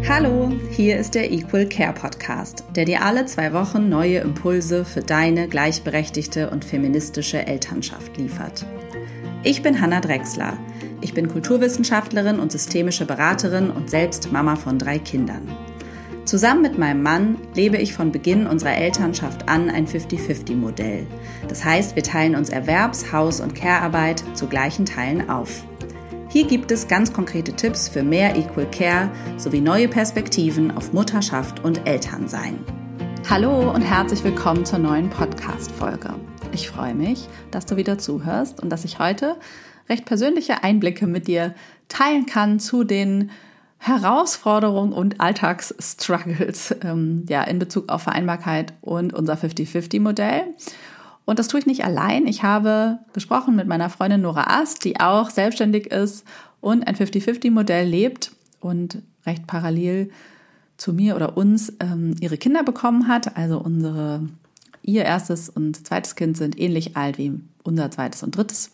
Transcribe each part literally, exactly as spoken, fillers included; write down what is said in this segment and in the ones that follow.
Hallo, hier ist der Equal Care Podcast, der dir alle zwei Wochen neue Impulse für deine gleichberechtigte und feministische Elternschaft liefert. Ich bin Hannah Drechsler. Ich bin Kulturwissenschaftlerin und systemische Beraterin und selbst Mama von drei Kindern. Zusammen mit meinem Mann lebe ich von Beginn unserer Elternschaft an ein fünfzig fünfzig Modell. Das heißt, wir teilen uns Erwerbs-, Haus- und Care-Arbeit zu gleichen Teilen auf. Hier gibt es ganz konkrete Tipps für mehr Equal Care sowie neue Perspektiven auf Mutterschaft und Elternsein. Hallo und herzlich willkommen zur neuen Podcast-Folge. Ich freue mich, dass du wieder zuhörst und dass ich heute recht persönliche Einblicke mit dir teilen kann zu den Herausforderungen und Alltagsstruggles ähm, ja, in Bezug auf Vereinbarkeit und unser fünfzig fünfzig Modell. Und das tue ich nicht allein. Ich habe gesprochen mit meiner Freundin Nora Ast, die auch selbstständig ist und ein fünfzig fünfzig Modell lebt und recht parallel zu mir oder uns ähm, ihre Kinder bekommen hat. Also unsere, ihr erstes und zweites Kind sind ähnlich alt wie unser zweites und drittes.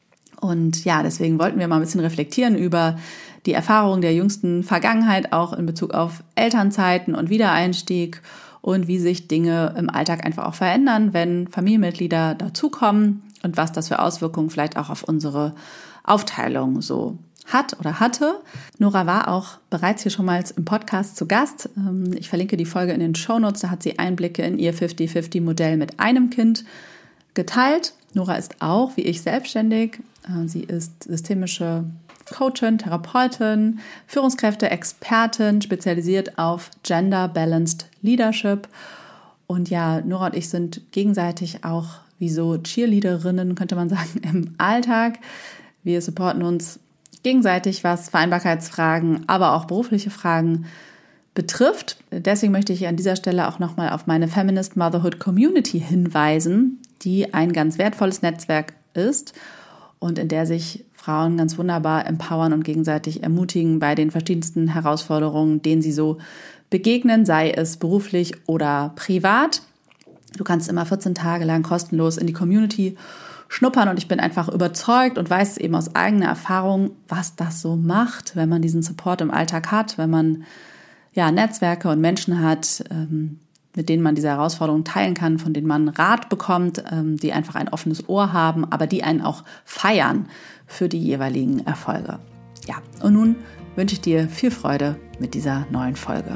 Und ja, deswegen wollten wir mal ein bisschen reflektieren über die Erfahrungen der jüngsten Vergangenheit, auch in Bezug auf Elternzeiten und Wiedereinstieg und wie sich Dinge im Alltag einfach auch verändern, wenn Familienmitglieder dazukommen und was das für Auswirkungen vielleicht auch auf unsere Aufteilung so hat oder hatte. Nora war auch bereits hier schon mal im Podcast zu Gast. Ich verlinke die Folge in den Shownotes, da hat sie Einblicke in ihr fünfzig fünfzig Modell mit einem Kind geteilt. Nora ist auch, wie ich, selbstständig. Sie ist systemische Coachin, Therapeutin, Führungskräfte, Expertin, spezialisiert auf Gender Balanced Leadership. Und ja, Nora und ich sind gegenseitig auch wie so Cheerleaderinnen, könnte man sagen, im Alltag. Wir supporten uns gegenseitig, was Vereinbarkeitsfragen, aber auch berufliche Fragen betrifft. Deswegen möchte ich an dieser Stelle auch nochmal auf meine Feminist Motherhood Community hinweisen, die ein ganz wertvolles Netzwerk ist und in der sich Frauen ganz wunderbar empowern und gegenseitig ermutigen bei den verschiedensten Herausforderungen, denen sie so begegnen, sei es beruflich oder privat. Du kannst immer vierzehn Tage lang kostenlos in die Community schnuppern und ich bin einfach überzeugt und weiß eben aus eigener Erfahrung, was das so macht, wenn man diesen Support im Alltag hat, wenn man ja Netzwerke und Menschen hat, ähm, mit denen man diese Herausforderungen teilen kann, von denen man Rat bekommt, ähm, die einfach ein offenes Ohr haben, aber die einen auch feiern für die jeweiligen Erfolge. Ja, und nun wünsche ich dir viel Freude mit dieser neuen Folge.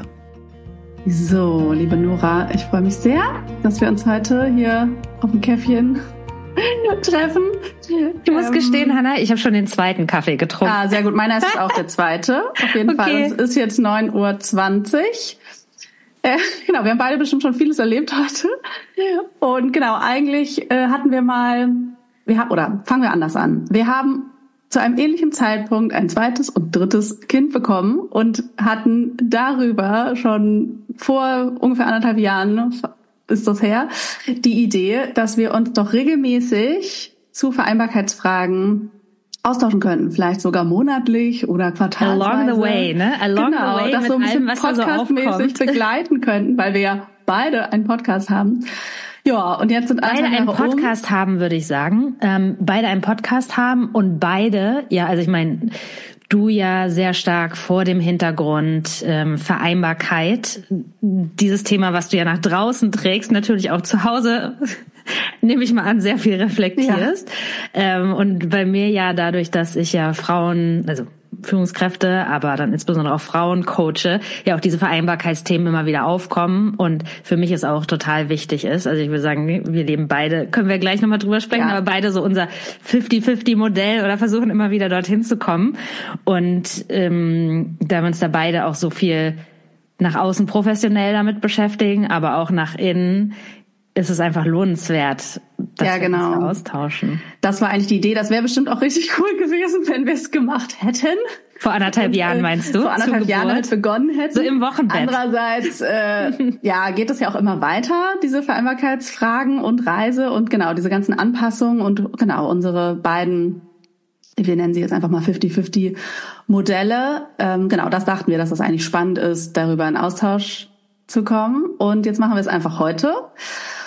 So, liebe Nora, ich freue mich sehr, dass wir uns heute hier auf dem Käffchen treffen. Du musst ähm, gestehen, Hannah, ich habe schon den zweiten Kaffee getrunken. Ah, sehr gut. Meiner ist auch der zweite. Auf jeden okay. Fall. Es ist jetzt neun Uhr zwanzig. Äh, genau, wir haben beide bestimmt schon vieles erlebt heute. Und genau, eigentlich äh, hatten wir mal, wir haben, oder fangen wir anders an. Wir haben zu einem ähnlichen Zeitpunkt ein zweites und drittes Kind bekommen und hatten darüber schon vor ungefähr anderthalb Jahren, ist das her, die Idee, dass wir uns doch regelmäßig zu Vereinbarkeitsfragen austauschen könnten, vielleicht sogar monatlich oder quartalsweise. Along the way, ne? Along genau, the way das so ein bisschen podcastmäßig so begleiten könnten, weil wir ja beide einen Podcast haben. Ja, und jetzt sind beide einen Podcast um. haben, würde ich sagen. Ähm, beide einen Podcast haben und beide, ja, also ich meine, du ja sehr stark vor dem Hintergrund ähm, Vereinbarkeit, dieses Thema, was du ja nach draußen trägst, natürlich auch zu Hause, nehme ich mal an, sehr viel reflektierst. Ja. Ähm, und bei mir ja dadurch, dass ich ja Frauen, also Führungskräfte, aber dann insbesondere auch Frauen coache, ja auch diese Vereinbarkeitsthemen immer wieder aufkommen und für mich es auch total wichtig ist. Also ich würde sagen, wir leben beide, können wir gleich nochmal drüber sprechen, ja. aber beide so unser fünfzig fünfzig Modell oder versuchen immer wieder dorthin zu kommen. Und ähm, da wir uns da beide auch so viel nach außen professionell damit beschäftigen, aber auch nach innen, ist es einfach lohnenswert, dass ja, genau. wir uns da austauschen. Das war eigentlich die Idee. Das wäre bestimmt auch richtig cool gewesen, wenn wir es gemacht hätten. Vor anderthalb Und, Jahren meinst du? Vor anderthalb Jahren damit begonnen hätten. So im Wochenbett. Andererseits äh, ja, geht es ja auch immer weiter, diese Vereinbarkeitsfragen und Reise und genau diese ganzen Anpassungen und genau unsere beiden, wir nennen sie jetzt einfach mal fünfzig fünfzig Modelle. Ähm, genau, das dachten wir, dass das eigentlich spannend ist, darüber in Austausch zu kommen. Und jetzt machen wir es einfach heute.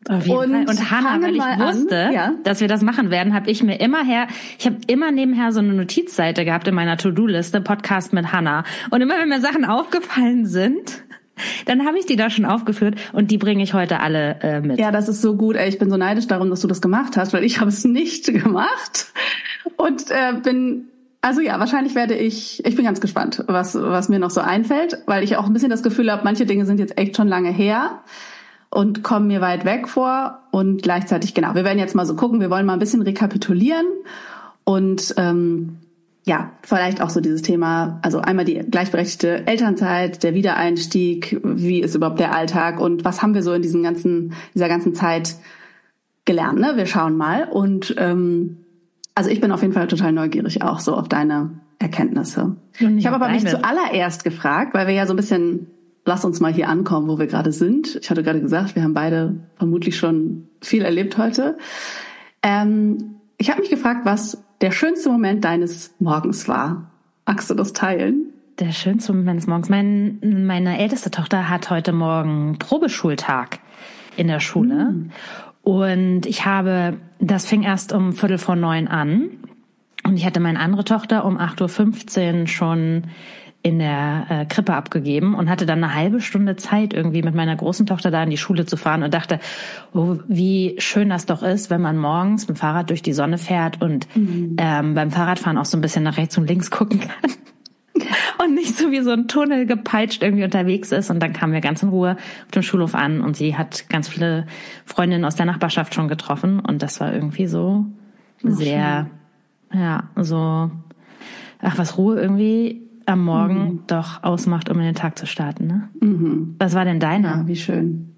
Auf jeden und, Fall. Und Hannah, weil ich wusste, an, ja. dass wir das machen werden, habe ich mir immer her, ich habe immer nebenher so eine Notizseite gehabt in meiner To-Do-Liste, Podcast mit Hannah. Und immer wenn mir Sachen aufgefallen sind, dann habe ich die da schon aufgeführt und die bringe ich heute alle äh, mit. Ja, das ist so gut. Ey, ich bin so neidisch darum, dass du das gemacht hast, weil ich habe es nicht gemacht und äh, bin, also ja, wahrscheinlich werde ich, ich bin ganz gespannt, was was mir noch so einfällt, weil ich auch ein bisschen das Gefühl habe, manche Dinge sind jetzt echt schon lange her und kommen mir weit weg vor und gleichzeitig, genau, wir werden jetzt mal so gucken, wir wollen mal ein bisschen rekapitulieren und ähm, ja, vielleicht auch so dieses Thema, also einmal die gleichberechtigte Elternzeit, der Wiedereinstieg, wie ist überhaupt der Alltag und was haben wir so in diesen ganzen, dieser ganzen Zeit gelernt, ne? Wir schauen mal und ähm, also ich bin auf jeden Fall total neugierig auch so auf deine Erkenntnisse. Ich habe aber mich zuallererst gefragt, weil wir ja so ein bisschen, lass uns mal hier ankommen, wo wir gerade sind. Ich hatte gerade gesagt, wir haben beide vermutlich schon viel erlebt heute. Ähm, ich habe mich gefragt, was der schönste Moment deines Morgens war. Magst du das teilen? Der schönste Moment meines Morgens. Mein, meine älteste Tochter hat heute Morgen Probeschultag in der Schule. Mm. Und ich habe, das fing erst um Viertel vor neun an. Und ich hatte meine andere Tochter um acht Uhr fünfzehn schon in der äh, Krippe abgegeben und hatte dann eine halbe Stunde Zeit, irgendwie mit meiner großen Tochter da in die Schule zu fahren und dachte, oh, wie schön das doch ist, wenn man morgens mit dem Fahrrad durch die Sonne fährt und mhm. ähm, beim Fahrradfahren auch so ein bisschen nach rechts und links gucken kann und nicht so wie so ein Tunnel gepeitscht irgendwie unterwegs ist. Und dann kamen wir ganz in Ruhe auf dem Schulhof an und sie hat ganz viele Freundinnen aus der Nachbarschaft schon getroffen und das war irgendwie so oh, sehr, schön. ja, so, ach, was Ruhe irgendwie am Morgen mhm. doch ausmacht, um in den Tag zu starten, ne? Mhm. Was war denn deiner? Ja, wie schön.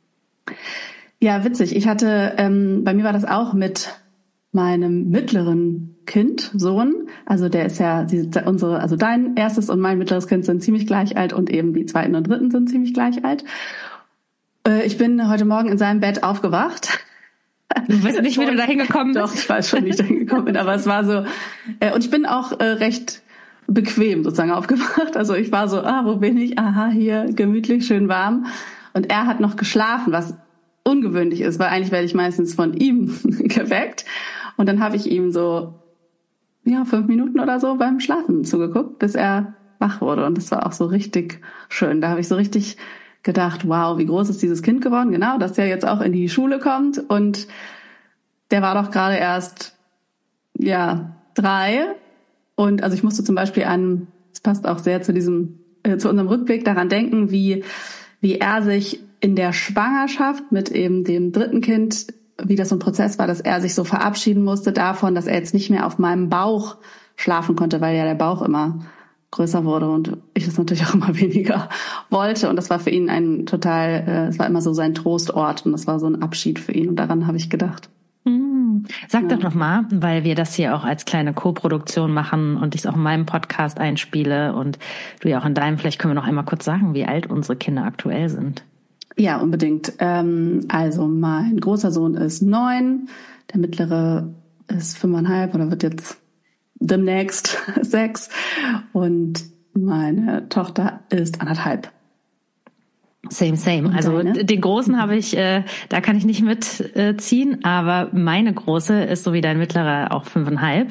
Ja, witzig. Ich hatte, ähm, bei mir war das auch mit meinem mittleren Kind, Sohn. Also der ist ja, die, unsere, also dein erstes und mein mittleres Kind sind ziemlich gleich alt und eben die zweiten und dritten sind ziemlich gleich alt. Äh, ich bin heute Morgen in seinem Bett aufgewacht. Du weißt nicht, wie du da hingekommen bist? Doch, ich weiß schon, wie ich da hingekommen bin, aber es war so, äh, und ich bin auch äh, recht bequem sozusagen aufgewacht. Also ich war so, ah, wo bin ich? Aha, hier, gemütlich, schön warm. Und er hat noch geschlafen, was ungewöhnlich ist, weil eigentlich werde ich meistens von ihm geweckt. Und dann habe ich ihm so, ja, fünf Minuten oder so beim Schlafen zugeguckt, bis er wach wurde. Und das war auch so richtig schön. Da habe ich so richtig gedacht, wow, wie groß ist dieses Kind geworden? Genau, dass der jetzt auch in die Schule kommt. Und der war doch gerade erst, ja, drei. Und also ich musste zum Beispiel an, es passt auch sehr zu diesem, äh, zu unserem Rückblick daran denken, wie, wie er sich in der Schwangerschaft mit eben dem dritten Kind, wie das so ein Prozess war, dass er sich so verabschieden musste davon, dass er jetzt nicht mehr auf meinem Bauch schlafen konnte, weil ja der Bauch immer größer wurde und ich das natürlich auch immer weniger wollte. Und das war für ihn ein total, äh, es war immer so sein Trostort und das war so ein Abschied für ihn. Und daran habe ich gedacht. Sag ja. doch noch mal, weil wir das hier auch als kleine Co-Produktion machen und ich es auch in meinem Podcast einspiele und du ja auch in deinem, vielleicht können wir noch einmal kurz sagen, wie alt unsere Kinder aktuell sind. Ja, unbedingt. Also mein großer Sohn ist neun, der mittlere ist fünfeinhalb oder wird jetzt demnächst sechs und meine Tochter ist anderthalb. Same, same. Und also deine? Den Großen habe ich, äh, da kann ich nicht mitziehen, äh, aber meine Große ist so wie dein Mittlerer auch fünfeinhalb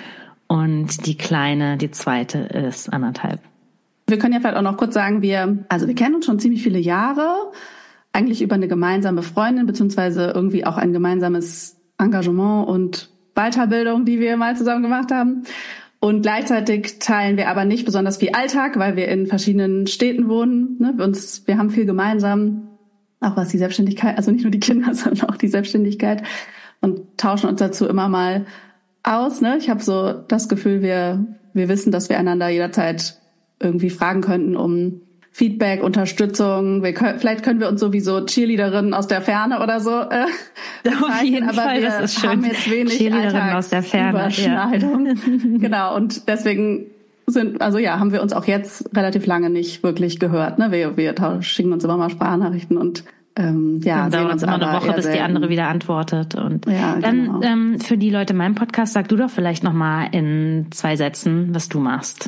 und die Kleine, die zweite, ist anderthalb. Wir können ja vielleicht auch noch kurz sagen, wir, also wir kennen uns schon ziemlich viele Jahre, eigentlich über eine gemeinsame Freundin, beziehungsweise irgendwie auch ein gemeinsames Engagement und Weiterbildung, die wir mal zusammen gemacht haben. Und gleichzeitig teilen wir aber nicht besonders viel Alltag, weil wir in verschiedenen Städten wohnen. Ne? Wir, uns, wir haben viel gemeinsam, auch was die Selbstständigkeit, also nicht nur die Kinder, sondern auch die Selbstständigkeit und tauschen uns dazu immer mal aus. Ne? Ich habe so das Gefühl, wir wir wissen, dass wir einander jederzeit irgendwie fragen könnten um Feedback, Unterstützung. Wir können, vielleicht können wir uns sowieso Cheerleaderinnen aus der Ferne oder so äh, Auf jeden aber Fall, wir das ist schön. haben jetzt wenig Cheerleaderinnen aus der Ferne. Ja. Genau, und deswegen sind, also ja, haben wir uns auch jetzt relativ lange nicht wirklich gehört. Ne? Wir, wir schicken uns immer mal Sprachnachrichten und ähm, ja, dann dauert uns immer eine Woche, bis die andere wieder antwortet. Und ja, dann genau. ähm, für die Leute in meinem Podcast, sag du doch vielleicht nochmal in zwei Sätzen, was du machst.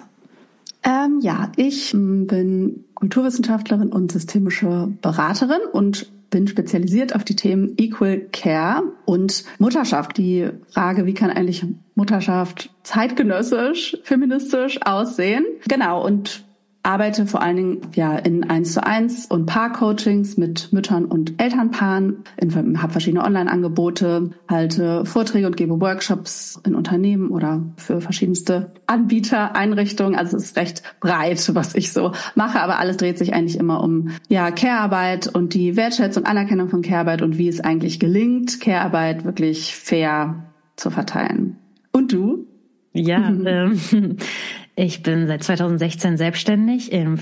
Ähm, ja, ich bin Kulturwissenschaftlerin und systemische Beraterin und bin spezialisiert auf die Themen Equal Care und Mutterschaft. Die Frage, wie kann eigentlich Mutterschaft zeitgenössisch, feministisch aussehen? Genau, und arbeite vor allen Dingen ja in eins zu eins und Paar-Coachings mit Müttern und Elternpaaren, habe verschiedene Online-Angebote, halte Vorträge und gebe Workshops in Unternehmen oder für verschiedenste Anbieter, Einrichtungen. Also es ist recht breit, was ich so mache, aber alles dreht sich eigentlich immer um ja Care-Arbeit und die Wertschätzung und Anerkennung von Care-Arbeit und wie es eigentlich gelingt, Care-Arbeit wirklich fair zu verteilen. Und du? Ja, mhm. ähm, ich bin seit zweitausendsechzehn selbstständig im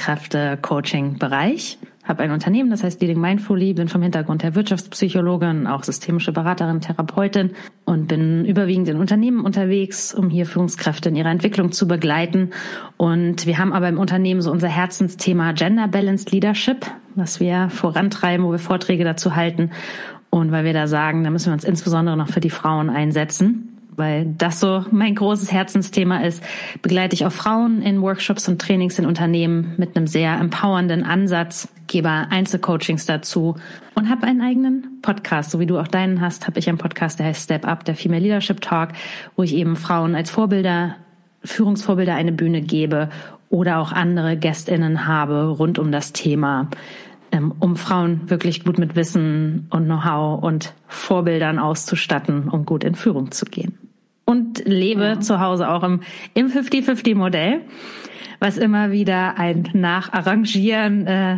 Führungskräfte-Coaching-Bereich, habe ein Unternehmen, das heißt Leading Mindfully, bin vom Hintergrund her Wirtschaftspsychologin, auch systemische Beraterin, Therapeutin und bin überwiegend in Unternehmen unterwegs, um hier Führungskräfte in ihrer Entwicklung zu begleiten. Und wir haben aber im Unternehmen so unser Herzensthema Gender Balanced Leadership, was wir vorantreiben, wo wir Vorträge dazu halten. Und weil wir da sagen, da müssen wir uns insbesondere noch für die Frauen einsetzen, weil das so mein großes Herzensthema ist, begleite ich auch Frauen in Workshops und Trainings in Unternehmen mit einem sehr empowernden Ansatz, gebe Einzelcoachings dazu und habe einen eigenen Podcast, so wie du auch deinen hast, habe ich einen Podcast, der heißt Step Up, der Female Leadership Talk, wo ich eben Frauen als Vorbilder, Führungsvorbilder eine Bühne gebe oder auch andere GästInnen habe rund um das Thema, um Frauen wirklich gut mit Wissen und Know-how und Vorbildern auszustatten, um gut in Führung zu gehen. Und lebe ja. zu Hause auch im, im fünfzig fünfzig Modell, was immer wieder ein Nacharrangieren, äh,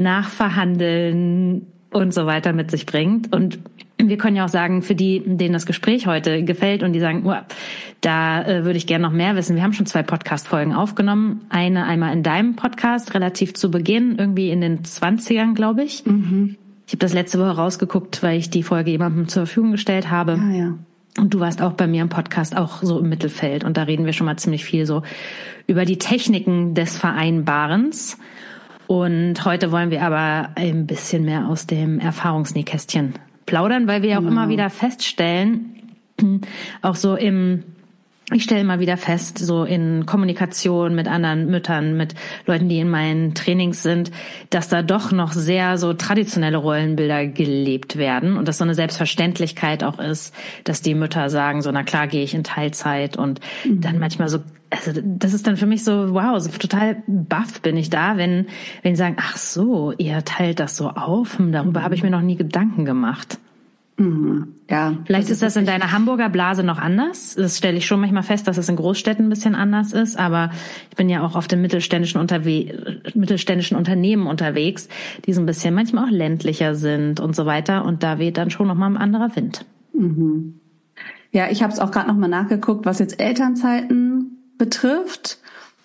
Nachverhandeln und so weiter mit sich bringt. Und wir können ja auch sagen, für die, denen das Gespräch heute gefällt und die sagen, oh, da äh, würde ich gerne noch mehr wissen. Wir haben schon zwei Podcast-Folgen aufgenommen. Eine einmal in deinem Podcast, relativ zu Beginn, irgendwie in den zwanzigern, glaube ich. Mhm. Ich habe das letzte Woche rausgeguckt, weil ich die Folge jemandem zur Verfügung gestellt habe. Ah, ja. Und du warst auch bei mir im Podcast auch so im Mittelfeld. Und da reden wir schon mal ziemlich viel so über die Techniken des Vereinbarens. Und heute wollen wir aber ein bisschen mehr aus dem Erfahrungsnähkästchen plaudern, weil wir ja auch ja. immer wieder feststellen, auch so im, ich stelle immer wieder fest, so in Kommunikation mit anderen Müttern, mit Leuten, die in meinen Trainings sind, dass da doch noch sehr so traditionelle Rollenbilder gelebt werden und dass so eine Selbstverständlichkeit auch ist, dass die Mütter sagen, so na klar gehe ich in Teilzeit und mhm. dann manchmal so, also das ist dann für mich so, wow, so total baff bin ich da, wenn wenn sie sagen, ach so, ihr teilt das so auf, darüber mhm. habe ich mir noch nie Gedanken gemacht. Mhm. Ja. Vielleicht das ist das in deiner Hamburger Blase noch anders. Das stelle ich schon manchmal fest, dass es in Großstädten ein bisschen anders ist. Aber ich bin ja auch auf den mittelständischen, Unterwe- mittelständischen Unternehmen unterwegs, die so ein bisschen manchmal auch ländlicher sind und so weiter. Und da weht dann schon nochmal ein anderer Wind. Mhm. Ja, ich habe es auch gerade nochmal nachgeguckt, was jetzt Elternzeiten betrifft.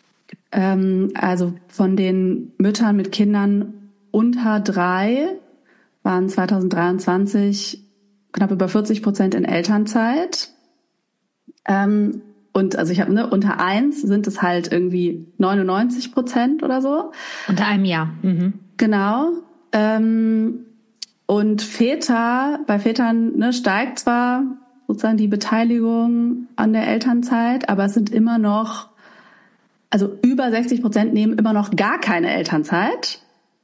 Ähm, also von den Müttern mit Kindern unter drei waren zweitausenddreiundzwanzig knapp über vierzig Prozent in Elternzeit. Ähm, und also ich habe, ne, unter eins sind es halt irgendwie neunundneunzig Prozent oder so. Unter einem Jahr. Mhm. Genau. Ähm, und Väter, bei Vätern ne, steigt zwar sozusagen die Beteiligung an der Elternzeit, aber es sind immer noch, also über sechzig Prozent nehmen immer noch gar keine Elternzeit.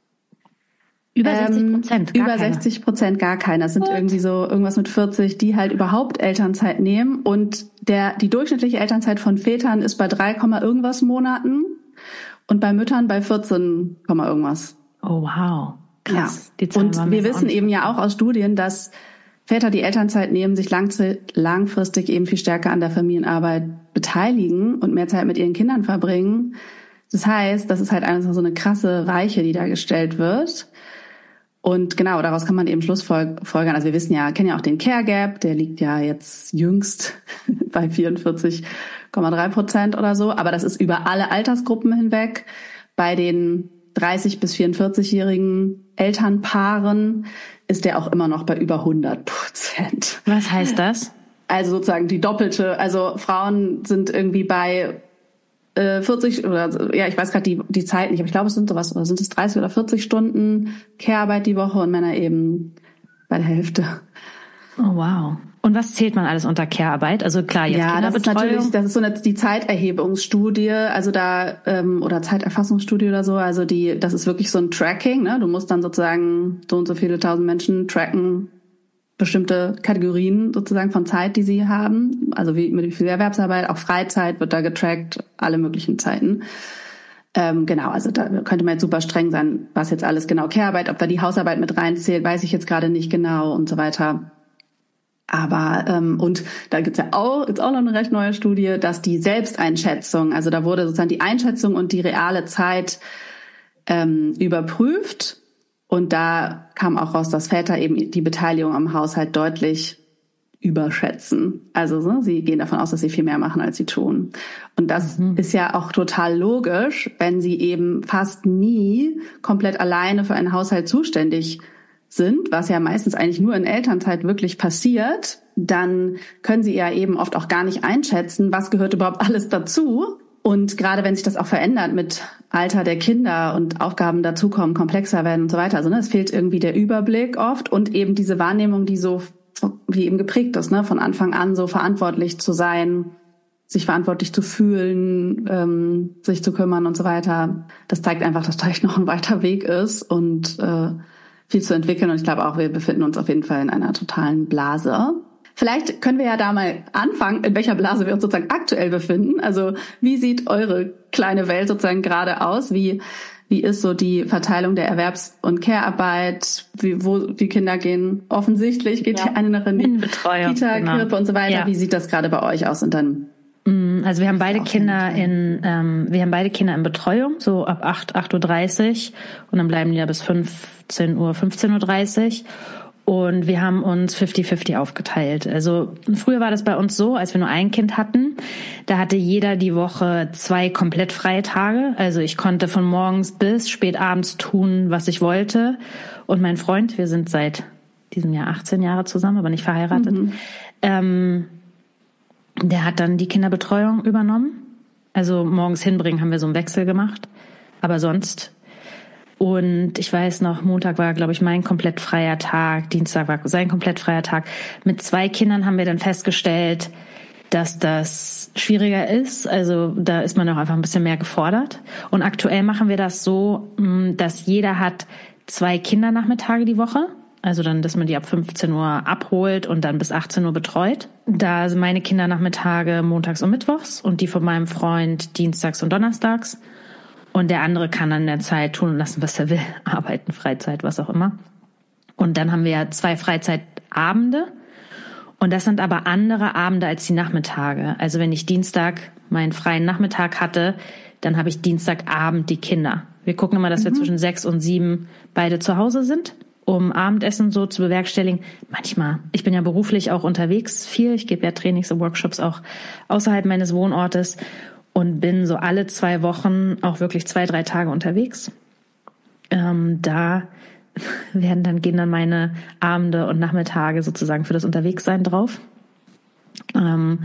Über sechzig Prozent, ähm, Über keine. sechzig Prozent gar keine. Das sind What? irgendwie so irgendwas mit vierzig, die halt überhaupt Elternzeit nehmen. Und der die durchschnittliche Elternzeit von Vätern ist bei drei, irgendwas Monaten und bei Müttern bei vierzehn, irgendwas. Oh wow, krass. Ja. Die und wir wissen eben ja auch aus Studien, dass Väter, die Elternzeit nehmen, sich langfristig eben viel stärker an der Familienarbeit beteiligen und mehr Zeit mit ihren Kindern verbringen. Das heißt, das ist halt einfach so eine krasse Weiche, die da gestellt wird. Und genau, daraus kann man eben schlussfolgern. Also wir wissen ja, kennen ja auch den Care Gap, der liegt ja jetzt jüngst bei vierundvierzig Komma drei Prozent oder so. Aber das ist über alle Altersgruppen hinweg. Bei den dreißig- bis vierundvierzig-jährigen Elternpaaren ist der auch immer noch bei über hundert Prozent. Was heißt das? Also sozusagen die doppelte. Also Frauen sind irgendwie bei vierzig oder ja, ich weiß gerade die die Zeit nicht, aber ich glaube, es sind sowas, oder sind es dreißig oder vierzig Stunden Care-Arbeit die Woche und Männer eben bei der Hälfte. Oh, wow. Und was zählt man alles unter Care-Arbeit? Also klar, jetzt ja, das ist Kinderbetreuung. natürlich, das ist so eine, die Zeiterhebungsstudie, also da ähm, oder Zeiterfassungsstudie oder so. Also die, das ist wirklich so ein Tracking. Ne? Du musst dann sozusagen so und so viele tausend Menschen tracken, bestimmte Kategorien sozusagen von Zeit, die sie haben. Also wie mit wie viel Erwerbsarbeit, auch Freizeit wird da getrackt, alle möglichen Zeiten. Ähm, genau, also da könnte man jetzt super streng sein, was jetzt alles genau Care-Arbeit, ob da die Hausarbeit mit reinzählt, weiß ich jetzt gerade nicht genau und so weiter. Aber ähm, und da gibt's ja auch gibt's auch noch eine recht neue Studie, dass die Selbsteinschätzung, also da wurde sozusagen die Einschätzung und die reale Zeit ähm, überprüft und da kam auch raus, dass Väter eben die Beteiligung am Haushalt deutlich überschätzen. Also so, sie gehen davon aus, dass sie viel mehr machen, als sie tun. Und das mhm. ist ja auch total logisch, wenn sie eben fast nie komplett alleine für einen Haushalt zuständig sind, was ja meistens eigentlich nur in Elternzeit wirklich passiert, dann können sie ja eben oft auch gar nicht einschätzen, was gehört überhaupt alles dazu. Und gerade wenn sich das auch verändert mit Alter der Kinder und Aufgaben dazukommen, komplexer werden und so weiter, also ne, es fehlt irgendwie der Überblick oft und eben diese Wahrnehmung, die so wie eben geprägt ist, ne, von Anfang an so verantwortlich zu sein, sich verantwortlich zu fühlen, ähm, sich zu kümmern und so weiter. Das zeigt einfach, dass da echt noch ein weiter Weg ist und äh, viel zu entwickeln. Und ich glaube auch, wir befinden uns auf jeden Fall in einer totalen Blase. Vielleicht können wir ja da mal anfangen, in welcher Blase wir uns sozusagen aktuell befinden. Also wie sieht eure kleine Welt sozusagen gerade aus? Wie wie ist so die Verteilung der Erwerbs- und Care-Arbeit? Wie, wo die Kinder gehen? Offensichtlich geht ja. eine in die Kita, genau. Krippe und so weiter. Ja. Wie sieht das gerade bei euch aus? Und dann Also wir haben beide Kinder in, ähm, wir haben beide Kinder in Betreuung, so ab acht, acht Uhr dreißig und dann bleiben die ja bis fünfzehn Uhr, fünfzehn Uhr dreißig. Und wir haben uns fünfzig fünfzig aufgeteilt. Also früher war das bei uns so, als wir nur ein Kind hatten, da hatte jeder die Woche zwei komplett freie Tage. Also ich konnte von morgens bis spät abends tun, was ich wollte. Und mein Freund, wir sind seit diesem Jahr achtzehn Jahre zusammen, aber nicht verheiratet, mhm. ähm, der hat dann die Kinderbetreuung übernommen. Also morgens hinbringen haben wir so einen Wechsel gemacht. Aber sonst... Und ich weiß noch, Montag war, glaube ich, mein komplett freier Tag, Dienstag war sein komplett freier Tag. Mit zwei Kindern haben wir dann festgestellt, dass das schwieriger ist. Also da ist man auch einfach ein bisschen mehr gefordert. Und aktuell machen wir das so, dass jeder hat zwei Kindernachmittage die Woche. Also dann, dass man die ab fünfzehn Uhr abholt und dann bis achtzehn Uhr betreut. Da sind meine Kindernachmittage montags und mittwochs und die von meinem Freund dienstags und donnerstags. Und der andere kann dann in der Zeit tun und lassen, was er will. Arbeiten, Freizeit, was auch immer. Und dann haben wir ja zwei Freizeitabende. Und das sind aber andere Abende als die Nachmittage. Also wenn ich Dienstag meinen freien Nachmittag hatte, dann habe ich Dienstagabend die Kinder. Wir gucken immer, dass mhm. wir zwischen sechs und sieben beide zu Hause sind, um Abendessen so zu bewerkstelligen. Manchmal. Ich bin ja beruflich auch unterwegs viel. Ich gebe ja Trainings und Workshops auch außerhalb meines Wohnortes. Und bin so alle zwei Wochen auch wirklich zwei, drei Tage unterwegs. Ähm, da werden dann, gehen dann meine Abende und Nachmittage sozusagen für das Unterwegssein drauf. Ähm,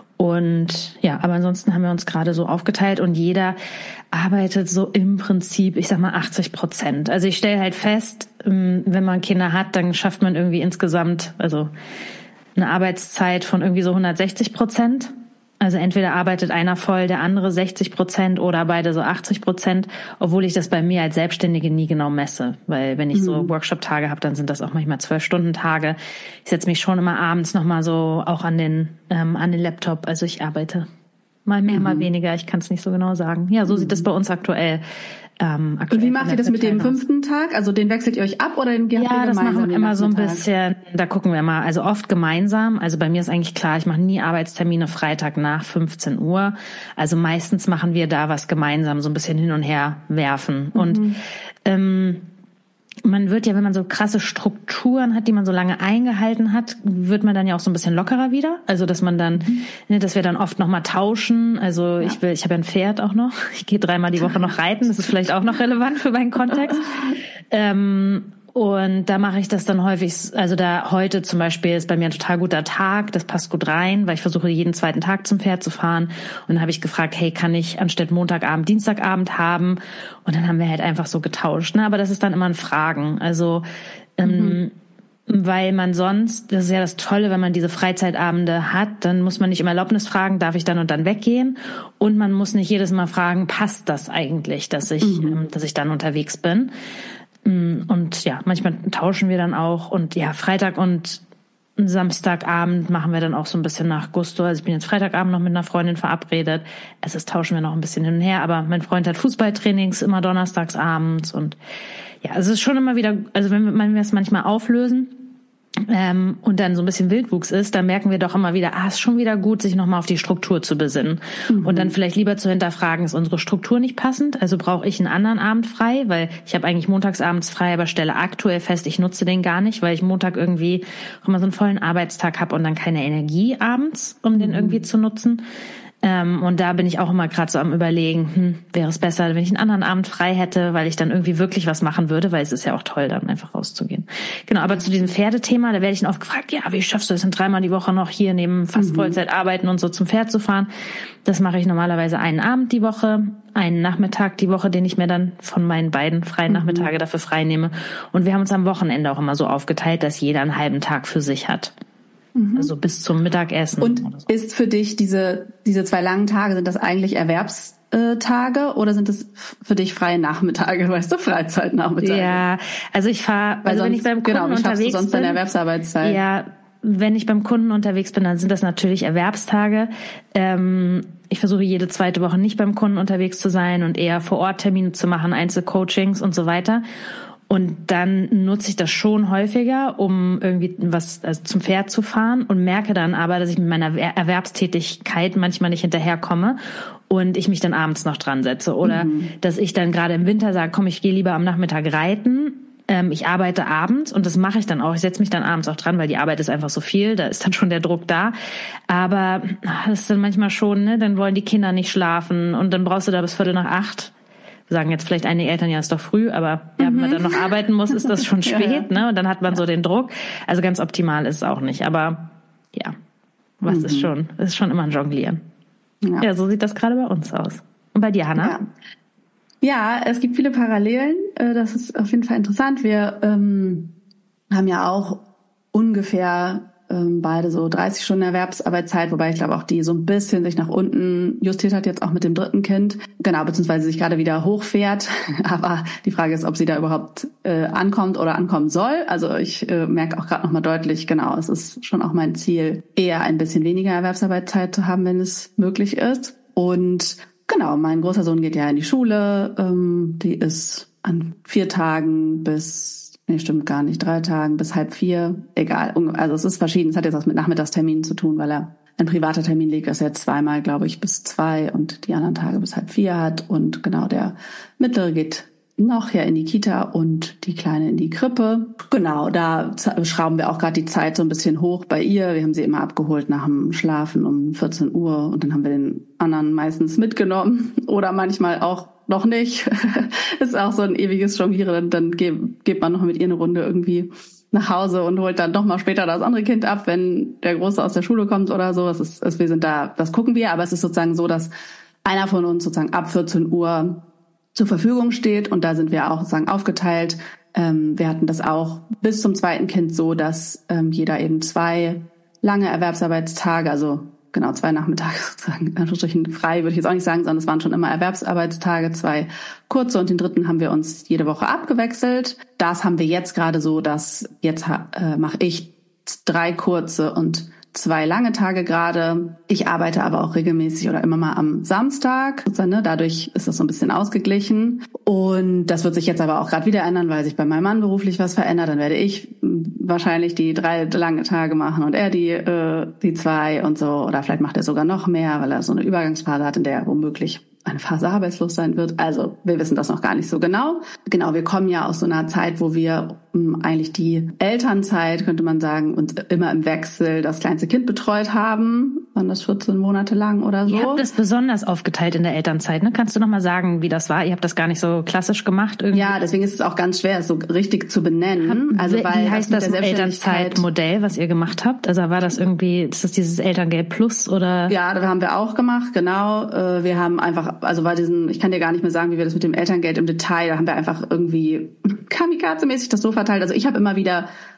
und ja, aber ansonsten haben wir uns gerade so aufgeteilt und jeder arbeitet so im Prinzip, ich sag mal achtzig Prozent. Also ich stelle halt fest, wenn man Kinder hat, dann schafft man irgendwie insgesamt, also eine Arbeitszeit von irgendwie so hundertsechzig Prozent. Also entweder arbeitet einer voll, der andere sechzig Prozent oder beide so achtzig Prozent, obwohl ich das bei mir als Selbstständige nie genau messe. Weil wenn ich so mhm. Workshop-Tage habe, dann sind das auch manchmal zwölf-Stunden-Tage. Ich setze mich schon immer abends nochmal so auch an den ähm, an den Laptop. Also ich arbeite mal mehr, mhm. mal weniger. Ich kann es nicht so genau sagen. Ja, so mhm. sieht das bei uns aktuell Ähm, und wie macht ihr das mit dem fünften Tag? Also den wechselt ihr euch ab oder den habt ja, ihr gemeinsam? Ja, das machen wir immer so ein bisschen, da gucken wir mal, also oft gemeinsam. Also bei mir ist eigentlich klar, ich mache nie Arbeitstermine Freitag nach fünfzehn Uhr. Also meistens machen wir da was gemeinsam, so ein bisschen hin und her werfen. Mhm. Und ähm, man wird ja, wenn man so krasse Strukturen hat, die man so lange eingehalten hat, wird man dann ja auch so ein bisschen lockerer wieder. Also dass man dann, mhm. ne, dass wir dann oft noch mal tauschen. Also ja. ich will, ich habe ja ein Pferd auch noch. Ich gehe dreimal die Woche noch reiten. Das ist vielleicht auch noch relevant für meinen Kontext. ähm, und da mache ich das dann häufig, also da heute zum Beispiel ist bei mir ein total guter Tag, das passt gut rein, weil ich versuche jeden zweiten Tag zum Pferd zu fahren. Und dann habe ich gefragt, hey, kann ich anstatt Montagabend Dienstagabend haben? Und dann haben wir halt einfach so getauscht. Ne? Aber das ist dann immer ein Fragen. Also ähm, mhm. weil man sonst, das ist ja das Tolle, wenn man diese Freizeitabende hat, dann muss man nicht um Erlaubnis fragen, darf ich dann und dann weggehen? Und man muss nicht jedes Mal fragen, passt das eigentlich, dass ich, mhm. dass ich dann unterwegs bin? Und ja, manchmal tauschen wir dann auch. Und ja, Freitag und Samstagabend machen wir dann auch so ein bisschen nach Gusto. Also ich bin jetzt Freitagabend noch mit einer Freundin verabredet. Es ist, tauschen wir noch ein bisschen hin und her. Aber mein Freund hat Fußballtrainings immer donnerstags abends. Und ja, also es ist schon immer wieder, also wenn wir, wenn wir es manchmal auflösen, Ähm, und dann so ein bisschen Wildwuchs ist, dann merken wir doch immer wieder, ah, ist schon wieder gut, sich nochmal auf die Struktur zu besinnen. Mhm. Und dann vielleicht lieber zu hinterfragen, ist unsere Struktur nicht passend? Also brauche ich einen anderen Abend frei? Weil ich habe eigentlich montagsabends frei, aber stelle aktuell fest, ich nutze den gar nicht, weil ich Montag irgendwie auch immer so einen vollen Arbeitstag habe und dann keine Energie abends, um den irgendwie zu nutzen. Ähm, und da bin ich auch immer gerade so am Überlegen, hm, wäre es besser, wenn ich einen anderen Abend frei hätte, weil ich dann irgendwie wirklich was machen würde, weil es ist ja auch toll, dann einfach rauszugehen. Genau, aber zu diesem Pferdethema, da werde ich dann oft gefragt, ja, wie schaffst du es denn dreimal die Woche noch hier neben fast mhm. Vollzeit arbeiten und so zum Pferd zu fahren? Das mache ich normalerweise einen Abend die Woche, einen Nachmittag die Woche, den ich mir dann von meinen beiden freien mhm. Nachmittage dafür frei nehme. Und wir haben uns am Wochenende auch immer so aufgeteilt, dass jeder einen halben Tag für sich hat. Also bis zum Mittagessen. Und oder so. Ist für dich diese diese zwei langen Tage, sind das eigentlich Erwerbstage oder sind das für dich freie Nachmittage, weißt du, Freizeitnachmittage? Ja, also ich fahre, also sonst, wenn ich beim Kunden genau, wie unterwegs schaffst du sonst bin, deine Erwerbsarbeitszeit? Ja, wenn ich beim Kunden unterwegs bin, dann sind das natürlich Erwerbstage. Ähm, ich versuche jede zweite Woche nicht beim Kunden unterwegs zu sein und eher vor Ort Termine zu machen, Einzelcoachings und so weiter. Und dann nutze ich das schon häufiger, um irgendwie was also zum Pferd zu fahren und merke dann aber, dass ich mit meiner Erwerbstätigkeit manchmal nicht hinterherkomme und ich mich dann abends noch dran setze. Oder mhm. dass ich dann gerade im Winter sage, komm, ich gehe lieber am Nachmittag reiten. Ähm, ich arbeite abends und das mache ich dann auch. Ich setze mich dann abends auch dran, weil die Arbeit ist einfach so viel. Da ist dann schon der Druck da. Aber das ist dann manchmal schon, ne, dann wollen die Kinder nicht schlafen und dann brauchst du da bis Viertel nach acht. Sagen jetzt vielleicht einige Eltern, ja, ist doch früh, aber ja, wenn man dann noch arbeiten muss, ist das schon spät, ja. ne? Und dann hat man ja. so den Druck. Also ganz optimal ist es auch nicht. Aber ja, was mhm. ist schon, ist schon immer ein Jonglieren. Ja. ja, so sieht das gerade bei uns aus. Und bei dir, Hannah? Ja, ja, es gibt viele Parallelen. Das ist auf jeden Fall interessant. Wir ähm, haben ja auch ungefähr ähm, beide so dreißig Stunden Erwerbsarbeitszeit, wobei ich glaube auch die so ein bisschen sich nach unten justiert hat, jetzt auch mit dem dritten Kind. Genau, beziehungsweise sich gerade wieder hochfährt. Aber die Frage ist, ob sie da überhaupt äh, ankommt oder ankommen soll. Also ich äh, merke auch gerade nochmal deutlich, genau, es ist schon auch mein Ziel, eher ein bisschen weniger Erwerbsarbeitszeit zu haben, wenn es möglich ist. Und genau, mein großer Sohn geht ja in die Schule. Ähm, die ist an vier Tagen bis Nee, stimmt gar nicht. Drei Tagen bis halb vier. Egal. Also es ist verschieden. Es hat jetzt was mit Nachmittagsterminen zu tun, weil er ein privater Termin legt, dass er zweimal, glaube ich, bis zwei und die anderen Tage bis halb vier hat. Und genau, der Mittlere geht noch ja in die Kita und die Kleine in die Krippe. Genau, da schrauben wir auch gerade die Zeit so ein bisschen hoch bei ihr. Wir haben sie immer abgeholt nach dem Schlafen um vierzehn Uhr und dann haben wir den anderen meistens mitgenommen oder manchmal auch noch nicht. Ist auch so ein ewiges Jonglieren. Dann geht man noch mit ihr eine Runde irgendwie nach Hause und holt dann doch mal später das andere Kind ab, wenn der Große aus der Schule kommt oder so. Es ist, es, wir sind da, das gucken wir, aber es ist sozusagen so, dass einer von uns sozusagen ab vierzehn Uhr zur Verfügung steht und da sind wir auch sozusagen aufgeteilt. Ähm, wir hatten das auch bis zum zweiten Kind so, dass ähm, jeder eben zwei lange Erwerbsarbeitstage, also genau, zwei Nachmittage sozusagen, in Anführungsstrichen frei, würde ich jetzt auch nicht sagen, sondern es waren schon immer Erwerbsarbeitstage, zwei kurze und den dritten haben wir uns jede Woche abgewechselt. Das haben wir jetzt gerade so, dass jetzt äh, mache ich drei kurze und zwei lange Tage gerade. Ich arbeite aber auch regelmäßig oder immer mal am Samstag. Sozusagen, ne? Dadurch ist das so ein bisschen ausgeglichen. Und das wird sich jetzt aber auch gerade wieder ändern, weil sich bei meinem Mann beruflich was verändert. Dann werde ich wahrscheinlich die drei lange Tage machen und er die äh, die zwei und so. Oder vielleicht macht er sogar noch mehr, weil er so eine Übergangsphase hat, in der er womöglich eine Phase arbeitslos sein wird. Also wir wissen das noch gar nicht so genau. Genau, wir kommen ja aus so einer Zeit, wo wir um, eigentlich die Elternzeit, könnte man sagen, uns immer im Wechsel das kleinste Kind betreut haben. Waren das vierzehn Monate lang oder so? Ihr habt das besonders aufgeteilt in der Elternzeit, ne? Kannst du noch mal sagen, wie das war? Ihr habt das gar nicht so klassisch gemacht irgendwie? Ja, deswegen ist es auch ganz schwer, es so richtig zu benennen. Also weil wie heißt das, das Elternzeitmodell, was ihr gemacht habt? Also war das irgendwie, ist das dieses Elterngeld Plus oder? Ja, das haben wir auch gemacht, genau. Wir haben einfach, also bei diesen, ich kann dir gar nicht mehr sagen, wie wir das mit dem Elterngeld im Detail, da haben wir einfach irgendwie kamikaze-mäßig das so verteilt. Also ich habe immer wieder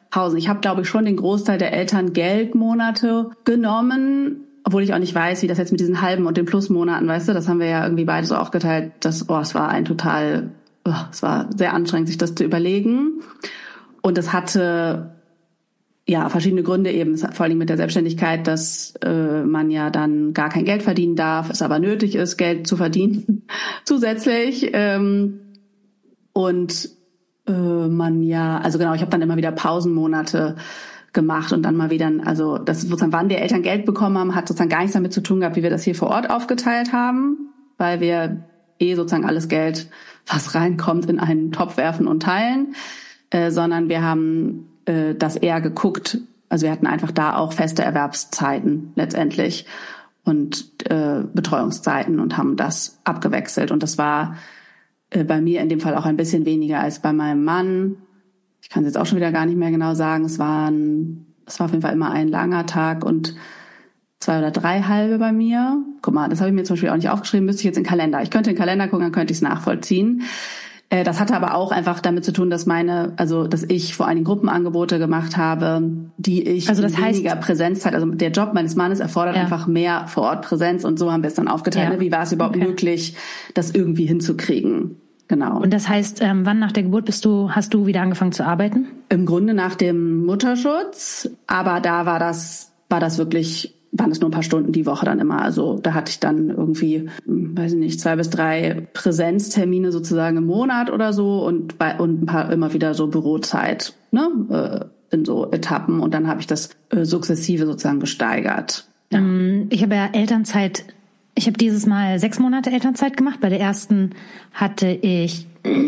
Pausen. Ich habe, glaube ich, schon den Großteil der Elterngeldmonate genommen, obwohl ich auch nicht weiß, wie das jetzt mit diesen halben und den Plusmonaten, weißt du, das haben wir ja irgendwie beide so aufgeteilt. Das, oh, es war ein total, oh, es war sehr anstrengend, sich das zu überlegen. Und es hatte ja verschiedene Gründe eben, es hat vor allem mit der Selbstständigkeit, dass äh, man ja dann gar kein Geld verdienen darf, es aber nötig ist, Geld zu verdienen zusätzlich. Ähm, und äh, man ja, also genau, ich habe dann immer wieder Pausenmonate gemacht und dann mal wieder, also das sozusagen, wann wir Eltern Geld bekommen haben, hat sozusagen gar nichts damit zu tun gehabt, wie wir das hier vor Ort aufgeteilt haben, weil wir eh sozusagen alles Geld, was reinkommt, in einen Topf werfen und teilen, äh, sondern wir haben äh, das eher geguckt, also wir hatten einfach da auch feste Erwerbszeiten letztendlich und äh, Betreuungszeiten und haben das abgewechselt und das war äh, bei mir in dem Fall auch ein bisschen weniger als bei meinem Mann. Ich kann es jetzt auch schon wieder gar nicht mehr genau sagen. Es waren, es war auf jeden Fall immer ein langer Tag und zwei oder drei halbe bei mir. Guck mal, das habe ich mir zum Beispiel auch nicht aufgeschrieben, müsste ich jetzt in den Kalender. Ich könnte in den Kalender gucken, dann könnte ich es nachvollziehen. Äh, das hatte aber auch einfach damit zu tun, dass meine, also dass ich vor allen Dingen Gruppenangebote gemacht habe, die ich also das weniger heißt, Präsenzzeit, also der Job meines Mannes erfordert ja. einfach mehr vor Ort Präsenz und so haben wir es dann aufgeteilt. Ja. Wie war es überhaupt okay. möglich, das irgendwie hinzukriegen? Genau. Und das heißt, ähm, wann nach der Geburt bist du, hast du wieder angefangen zu arbeiten? Im Grunde nach dem Mutterschutz, aber da war das, war das wirklich, waren es nur ein paar Stunden die Woche dann immer. Also da hatte ich dann irgendwie, weiß ich nicht, zwei bis drei Präsenztermine sozusagen im Monat oder so und bei, und ein paar immer wieder so Bürozeit, ne, äh, in so Etappen und dann habe ich das äh, sukzessive sozusagen gesteigert. Ja. Ähm, ich habe ja Elternzeit. Ich habe dieses Mal sechs Monate Elternzeit gemacht. Bei der ersten hatte ich,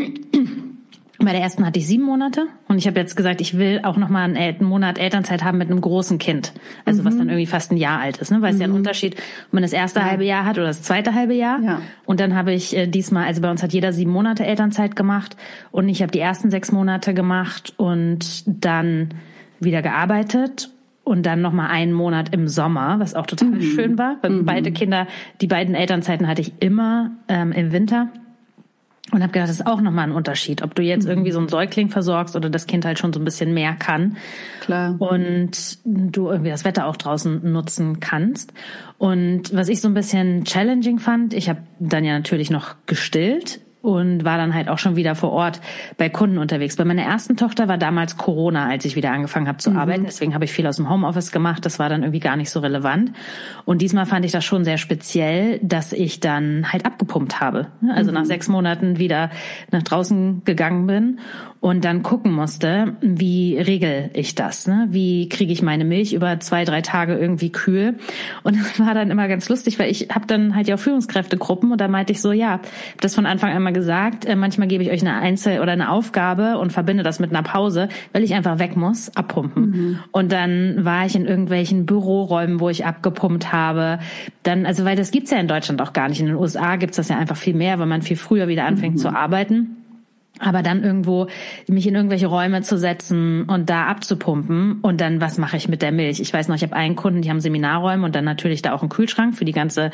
bei der ersten hatte ich sieben Monate. Und ich habe jetzt gesagt, ich will auch noch mal einen Monat Elternzeit haben mit einem großen Kind. Also mhm. was dann irgendwie fast ein Jahr alt ist, ne? Weil es mhm. ja ein Unterschied, ob man das erste ja. halbe Jahr hat oder das zweite halbe Jahr. Ja. Und dann habe ich äh, diesmal, also bei uns hat jeder sieben Monate Elternzeit gemacht. Und ich habe die ersten sechs Monate gemacht und dann wieder gearbeitet. Und dann noch mal einen Monat im Sommer, was auch total mhm. schön war. Weil mhm. beide Kinder, die beiden Elternzeiten hatte ich immer ähm, im Winter. Und habe gedacht, das ist auch noch mal ein Unterschied, ob du jetzt mhm. irgendwie so einen Säugling versorgst oder das Kind halt schon so ein bisschen mehr kann. Klar. Und du irgendwie das Wetter auch draußen nutzen kannst. Und was ich so ein bisschen challenging fand, ich habe dann ja natürlich noch gestillt. Und war dann halt auch schon wieder vor Ort bei Kunden unterwegs. Bei meiner ersten Tochter war damals Corona, als ich wieder angefangen habe zu mhm. arbeiten. Deswegen habe ich viel aus dem Homeoffice gemacht. Das war dann irgendwie gar nicht so relevant. Und diesmal fand ich das schon sehr speziell, dass ich dann halt abgepumpt habe. Also mhm. nach sechs Monaten wieder nach draußen gegangen bin und dann gucken musste, wie regel ich das? Ne? Wie kriege ich meine Milch über zwei, drei Tage irgendwie kühl? Und das war dann immer ganz lustig, weil ich habe dann halt ja auch Führungskräftegruppen und da meinte ich so, ja, das von Anfang an mal gesagt, äh, manchmal gebe ich euch eine Einzel- oder eine Aufgabe und verbinde das mit einer Pause, weil ich einfach weg muss, abpumpen. Mhm. Und dann war ich in irgendwelchen Büroräumen, wo ich abgepumpt habe. Dann, also weil das gibt's ja in Deutschland auch gar nicht. In den U S A gibt's das ja einfach viel mehr, weil man viel früher wieder anfängt mhm. zu arbeiten. Aber dann irgendwo mich in irgendwelche Räume zu setzen und da abzupumpen und dann, was mache ich mit der Milch? Ich weiß noch, ich habe einen Kunden, die haben Seminarräume und dann natürlich da auch einen Kühlschrank für die ganze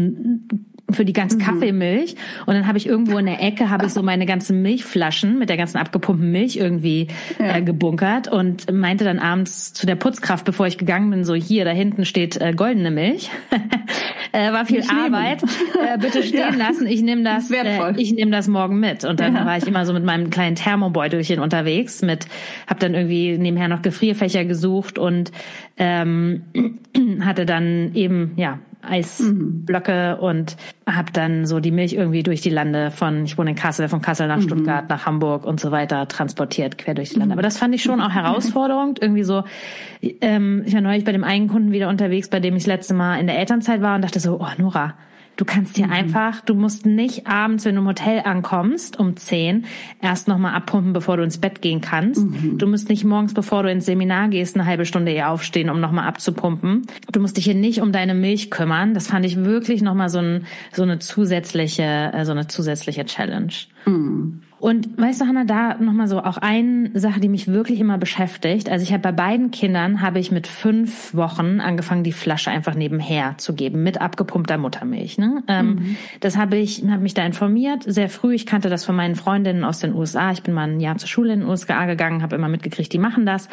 für die ganze mhm. Kaffeemilch und dann habe ich irgendwo in der Ecke habe ich so meine ganzen Milchflaschen mit der ganzen abgepumpten Milch irgendwie ja. äh, gebunkert und meinte dann abends zu der Putzkraft, bevor ich gegangen bin, so hier, da hinten steht äh, goldene Milch. äh, war viel ich Arbeit. Äh, bitte stehen ja. lassen, ich nehme das, äh, ich nehme das morgen mit. Und dann ja. war ich immer so mit meinem kleinen Thermobeutelchen unterwegs, mit, hab dann irgendwie nebenher noch Gefrierfächer gesucht und ähm, hatte dann eben, ja, Eisblöcke mhm. und habe dann so die Milch irgendwie durch die Lande von, ich wohne in Kassel, von Kassel nach mhm. Stuttgart, nach Hamburg und so weiter transportiert, quer durch die Lande. Aber das fand ich schon auch herausfordernd, irgendwie so, ähm, ich war neulich bei dem einen Kunden wieder unterwegs, bei dem ich das letzte Mal in der Elternzeit war und dachte so, oh Nora, du kannst hier mhm. einfach, du musst nicht abends, wenn du im Hotel ankommst, um zehn, erst nochmal abpumpen, bevor du ins Bett gehen kannst. Mhm. Du musst nicht morgens, bevor du ins Seminar gehst, eine halbe Stunde eher aufstehen, um nochmal abzupumpen. Du musst dich hier nicht um deine Milch kümmern. Das fand ich wirklich nochmal so, ein, so eine zusätzliche, so eine zusätzliche Challenge. Mhm. Und weißt du, Hannah, da nochmal so auch eine Sache, die mich wirklich immer beschäftigt. Also ich habe bei beiden Kindern, habe ich mit fünf Wochen angefangen, die Flasche einfach nebenher zu geben, mit abgepumpter Muttermilch. Ne? Ähm, mhm. Das habe ich, habe mich da informiert, sehr früh. Ich kannte das von meinen Freundinnen aus den U S A. Ich bin mal ein Jahr zur Schule in den U S A gegangen, habe immer mitgekriegt, die machen das.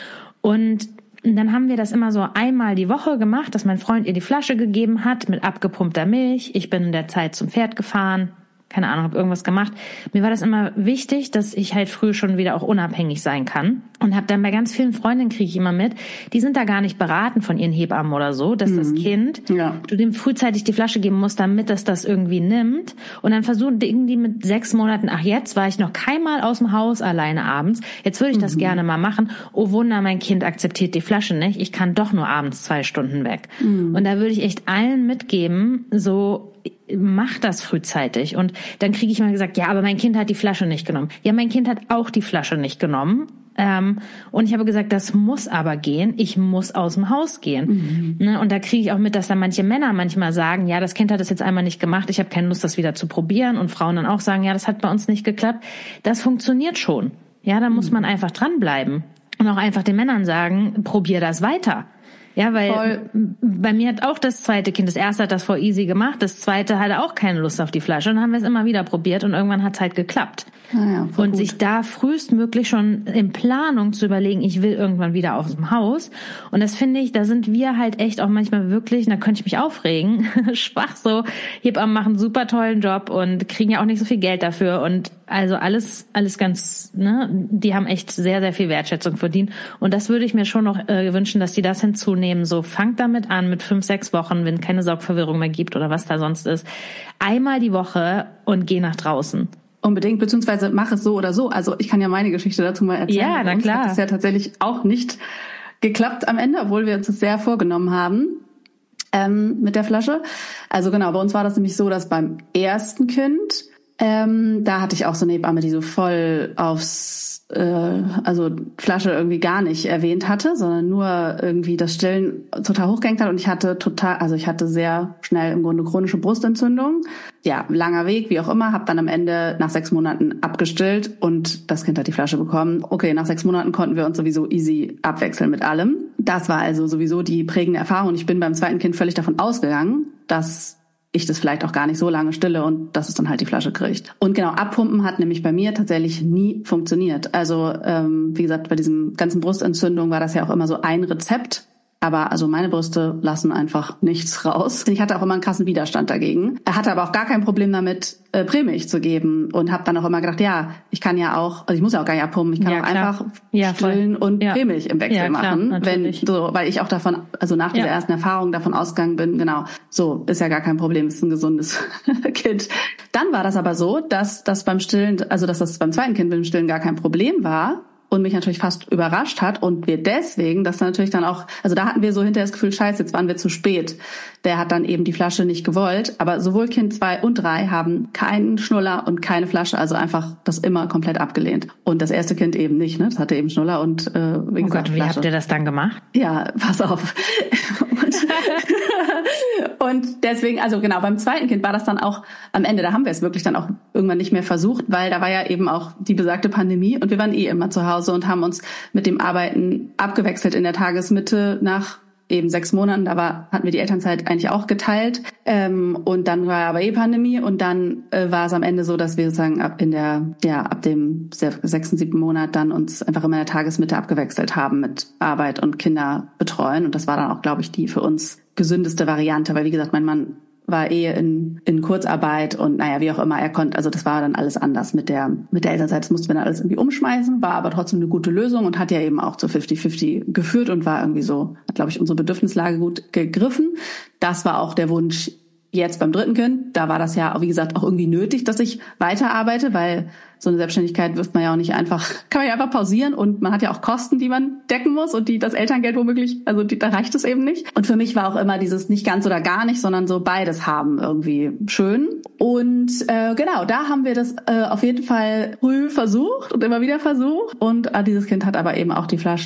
Und dann haben wir das immer so einmal die Woche gemacht, dass mein Freund ihr die Flasche gegeben hat mit abgepumpter Milch. Ich bin in der Zeit zum Pferd gefahren. Keine Ahnung, habe irgendwas gemacht. Mir war das immer wichtig, dass ich halt früh schon wieder auch unabhängig sein kann. Und habe dann bei ganz vielen Freundinnen, kriege ich immer mit, die sind da gar nicht beraten von ihren Hebammen oder so, dass mhm. das Kind, ja. du dem frühzeitig die Flasche geben musst, damit es das irgendwie nimmt. Und dann versuchen die mit sechs Monaten, ach jetzt war ich noch keinmal aus dem Haus alleine abends, jetzt würde ich das mhm. gerne mal machen. Oh Wunder, mein Kind akzeptiert die Flasche nicht, ich kann doch nur abends zwei Stunden weg. Mhm. Und da würde ich echt allen mitgeben, so mach das frühzeitig. Und dann kriege ich mal gesagt, ja, aber mein Kind hat die Flasche nicht genommen. Ja, mein Kind hat auch die Flasche nicht genommen. Ähm, und ich habe gesagt, das muss aber gehen. Ich muss aus dem Haus gehen. Mhm. Ne? Und da kriege ich auch mit, dass da manche Männer manchmal sagen, ja, das Kind hat das jetzt einmal nicht gemacht. Ich habe keine Lust, das wieder zu probieren. Und Frauen dann auch sagen, ja, das hat bei uns nicht geklappt. Das funktioniert schon. Ja, da muss man einfach dranbleiben. Und auch einfach den Männern sagen, probier das weiter. Ja, weil Voll. Bei mir hat auch das zweite Kind, das erste hat das voll easy gemacht, das zweite hatte auch keine Lust auf die Flasche und dann haben wir es immer wieder probiert und irgendwann hat es halt geklappt. Ah ja, und gut. Sich da frühestmöglich schon in Planung zu überlegen, ich will irgendwann wieder aus dem Haus. Und das finde ich, da sind wir halt echt auch manchmal wirklich, und da könnte ich mich aufregen, schwach so, Hebammen machen einen super tollen Job und kriegen ja auch nicht so viel Geld dafür und also alles, alles ganz, ne, die haben echt sehr, sehr viel Wertschätzung verdient. Und das würde ich mir schon noch äh, wünschen, dass die das hinzunehmen. So, fangt damit an mit fünf, sechs Wochen, wenn keine Saugverwirrung mehr gibt oder was da sonst ist. Einmal die Woche und geh nach draußen. Unbedingt, beziehungsweise mach es so oder so. Also ich kann ja meine Geschichte dazu mal erzählen. Ja, na klar. Hat es ja tatsächlich auch nicht geklappt am Ende, obwohl wir uns das sehr vorgenommen haben ähm, mit der Flasche. Also genau, bei uns war das nämlich so, dass beim ersten Kind Ähm, da hatte ich auch so eine Hebamme, die so voll aufs, äh, also Flasche irgendwie gar nicht erwähnt hatte, sondern nur irgendwie das Stillen total hochgehängt hat und ich hatte total, also ich hatte sehr schnell im Grunde chronische Brustentzündung. Ja, langer Weg, wie auch immer, habe dann am Ende nach sechs Monaten abgestillt und das Kind hat die Flasche bekommen. Okay, nach sechs Monaten konnten wir uns sowieso easy abwechseln mit allem. Das war also sowieso die prägende Erfahrung. Ich bin beim zweiten Kind völlig davon ausgegangen, dass ich das vielleicht auch gar nicht so lange stille und dass es dann halt die Flasche kriegt. Und genau, abpumpen hat nämlich bei mir tatsächlich nie funktioniert. Also ähm, wie gesagt, bei diesem ganzen Brustentzündung war das ja auch immer so ein Rezept. Aber also meine Brüste lassen einfach nichts raus. Ich hatte auch immer einen krassen Widerstand dagegen. Er hatte aber auch gar kein Problem damit, äh, Prämilch zu geben. Und habe dann auch immer gedacht, ja, ich kann ja auch, also ich muss ja auch gar nicht abpumpen, ich kann ja, auch klar. einfach ja, stillen und ja. Prämilch im Wechsel ja, klar, machen. Wenn so, weil ich auch davon, also nach dieser ja. ersten Erfahrung davon ausgegangen bin, genau, so ist ja gar kein Problem, ist ein gesundes Kind. Dann war das aber so, dass das beim Stillen, also dass das beim zweiten Kind beim Stillen gar kein Problem war. Und mich natürlich fast überrascht hat und wir deswegen, das natürlich dann auch, also da hatten wir so hinterher das Gefühl, scheiße, jetzt waren wir zu spät. Der hat dann eben die Flasche nicht gewollt, aber sowohl Kind zwei und drei haben keinen Schnuller und keine Flasche, also einfach das immer komplett abgelehnt. Und das erste Kind eben nicht, ne? Das hatte eben Schnuller und äh, wie oh gesagt, Gott, wie Flasche. Habt ihr das dann gemacht? Ja, pass auf. und, und deswegen, also genau, beim zweiten Kind war das dann auch am Ende, da haben wir es wirklich dann auch irgendwann nicht mehr versucht, weil da war ja eben auch die besagte Pandemie und wir waren eh immer zu Hause und haben uns mit dem Arbeiten abgewechselt in der Tagesmitte nach eben sechs Monaten. Da war, hatten wir die Elternzeit eigentlich auch geteilt. Ähm, und dann war aber eh Pandemie und dann äh, war es am Ende so, dass wir sozusagen ab in der, ja, ab dem sechsten, siebten Monat dann uns einfach immer in der Tagesmitte abgewechselt haben mit Arbeit und Kinder betreuen. Und das war dann auch, glaube ich, die für uns gesündeste Variante, weil wie gesagt, mein Mann war eh in, in Kurzarbeit und naja, wie auch immer, er konnte, also das war dann alles anders mit der, mit der Elternzeit, das mussten wir dann alles irgendwie umschmeißen, war aber trotzdem eine gute Lösung und hat ja eben auch zu fünfzig fünfzig geführt und war irgendwie so, hat glaube ich unsere Bedürfnislage gut gegriffen. Das war auch der Wunsch jetzt beim dritten Kind, da war das ja, wie gesagt, auch irgendwie nötig, dass ich weiterarbeite, weil so eine Selbstständigkeit wirft man ja auch nicht einfach, kann man ja einfach pausieren und man hat ja auch Kosten, die man decken muss und die das Elterngeld womöglich, also die, da reicht es eben nicht. Und für mich war auch immer dieses nicht ganz oder gar nicht, sondern so beides haben irgendwie schön. Und äh, genau, da haben wir das äh, auf jeden Fall früh versucht und immer wieder versucht und äh, dieses Kind hat aber eben auch die Flasche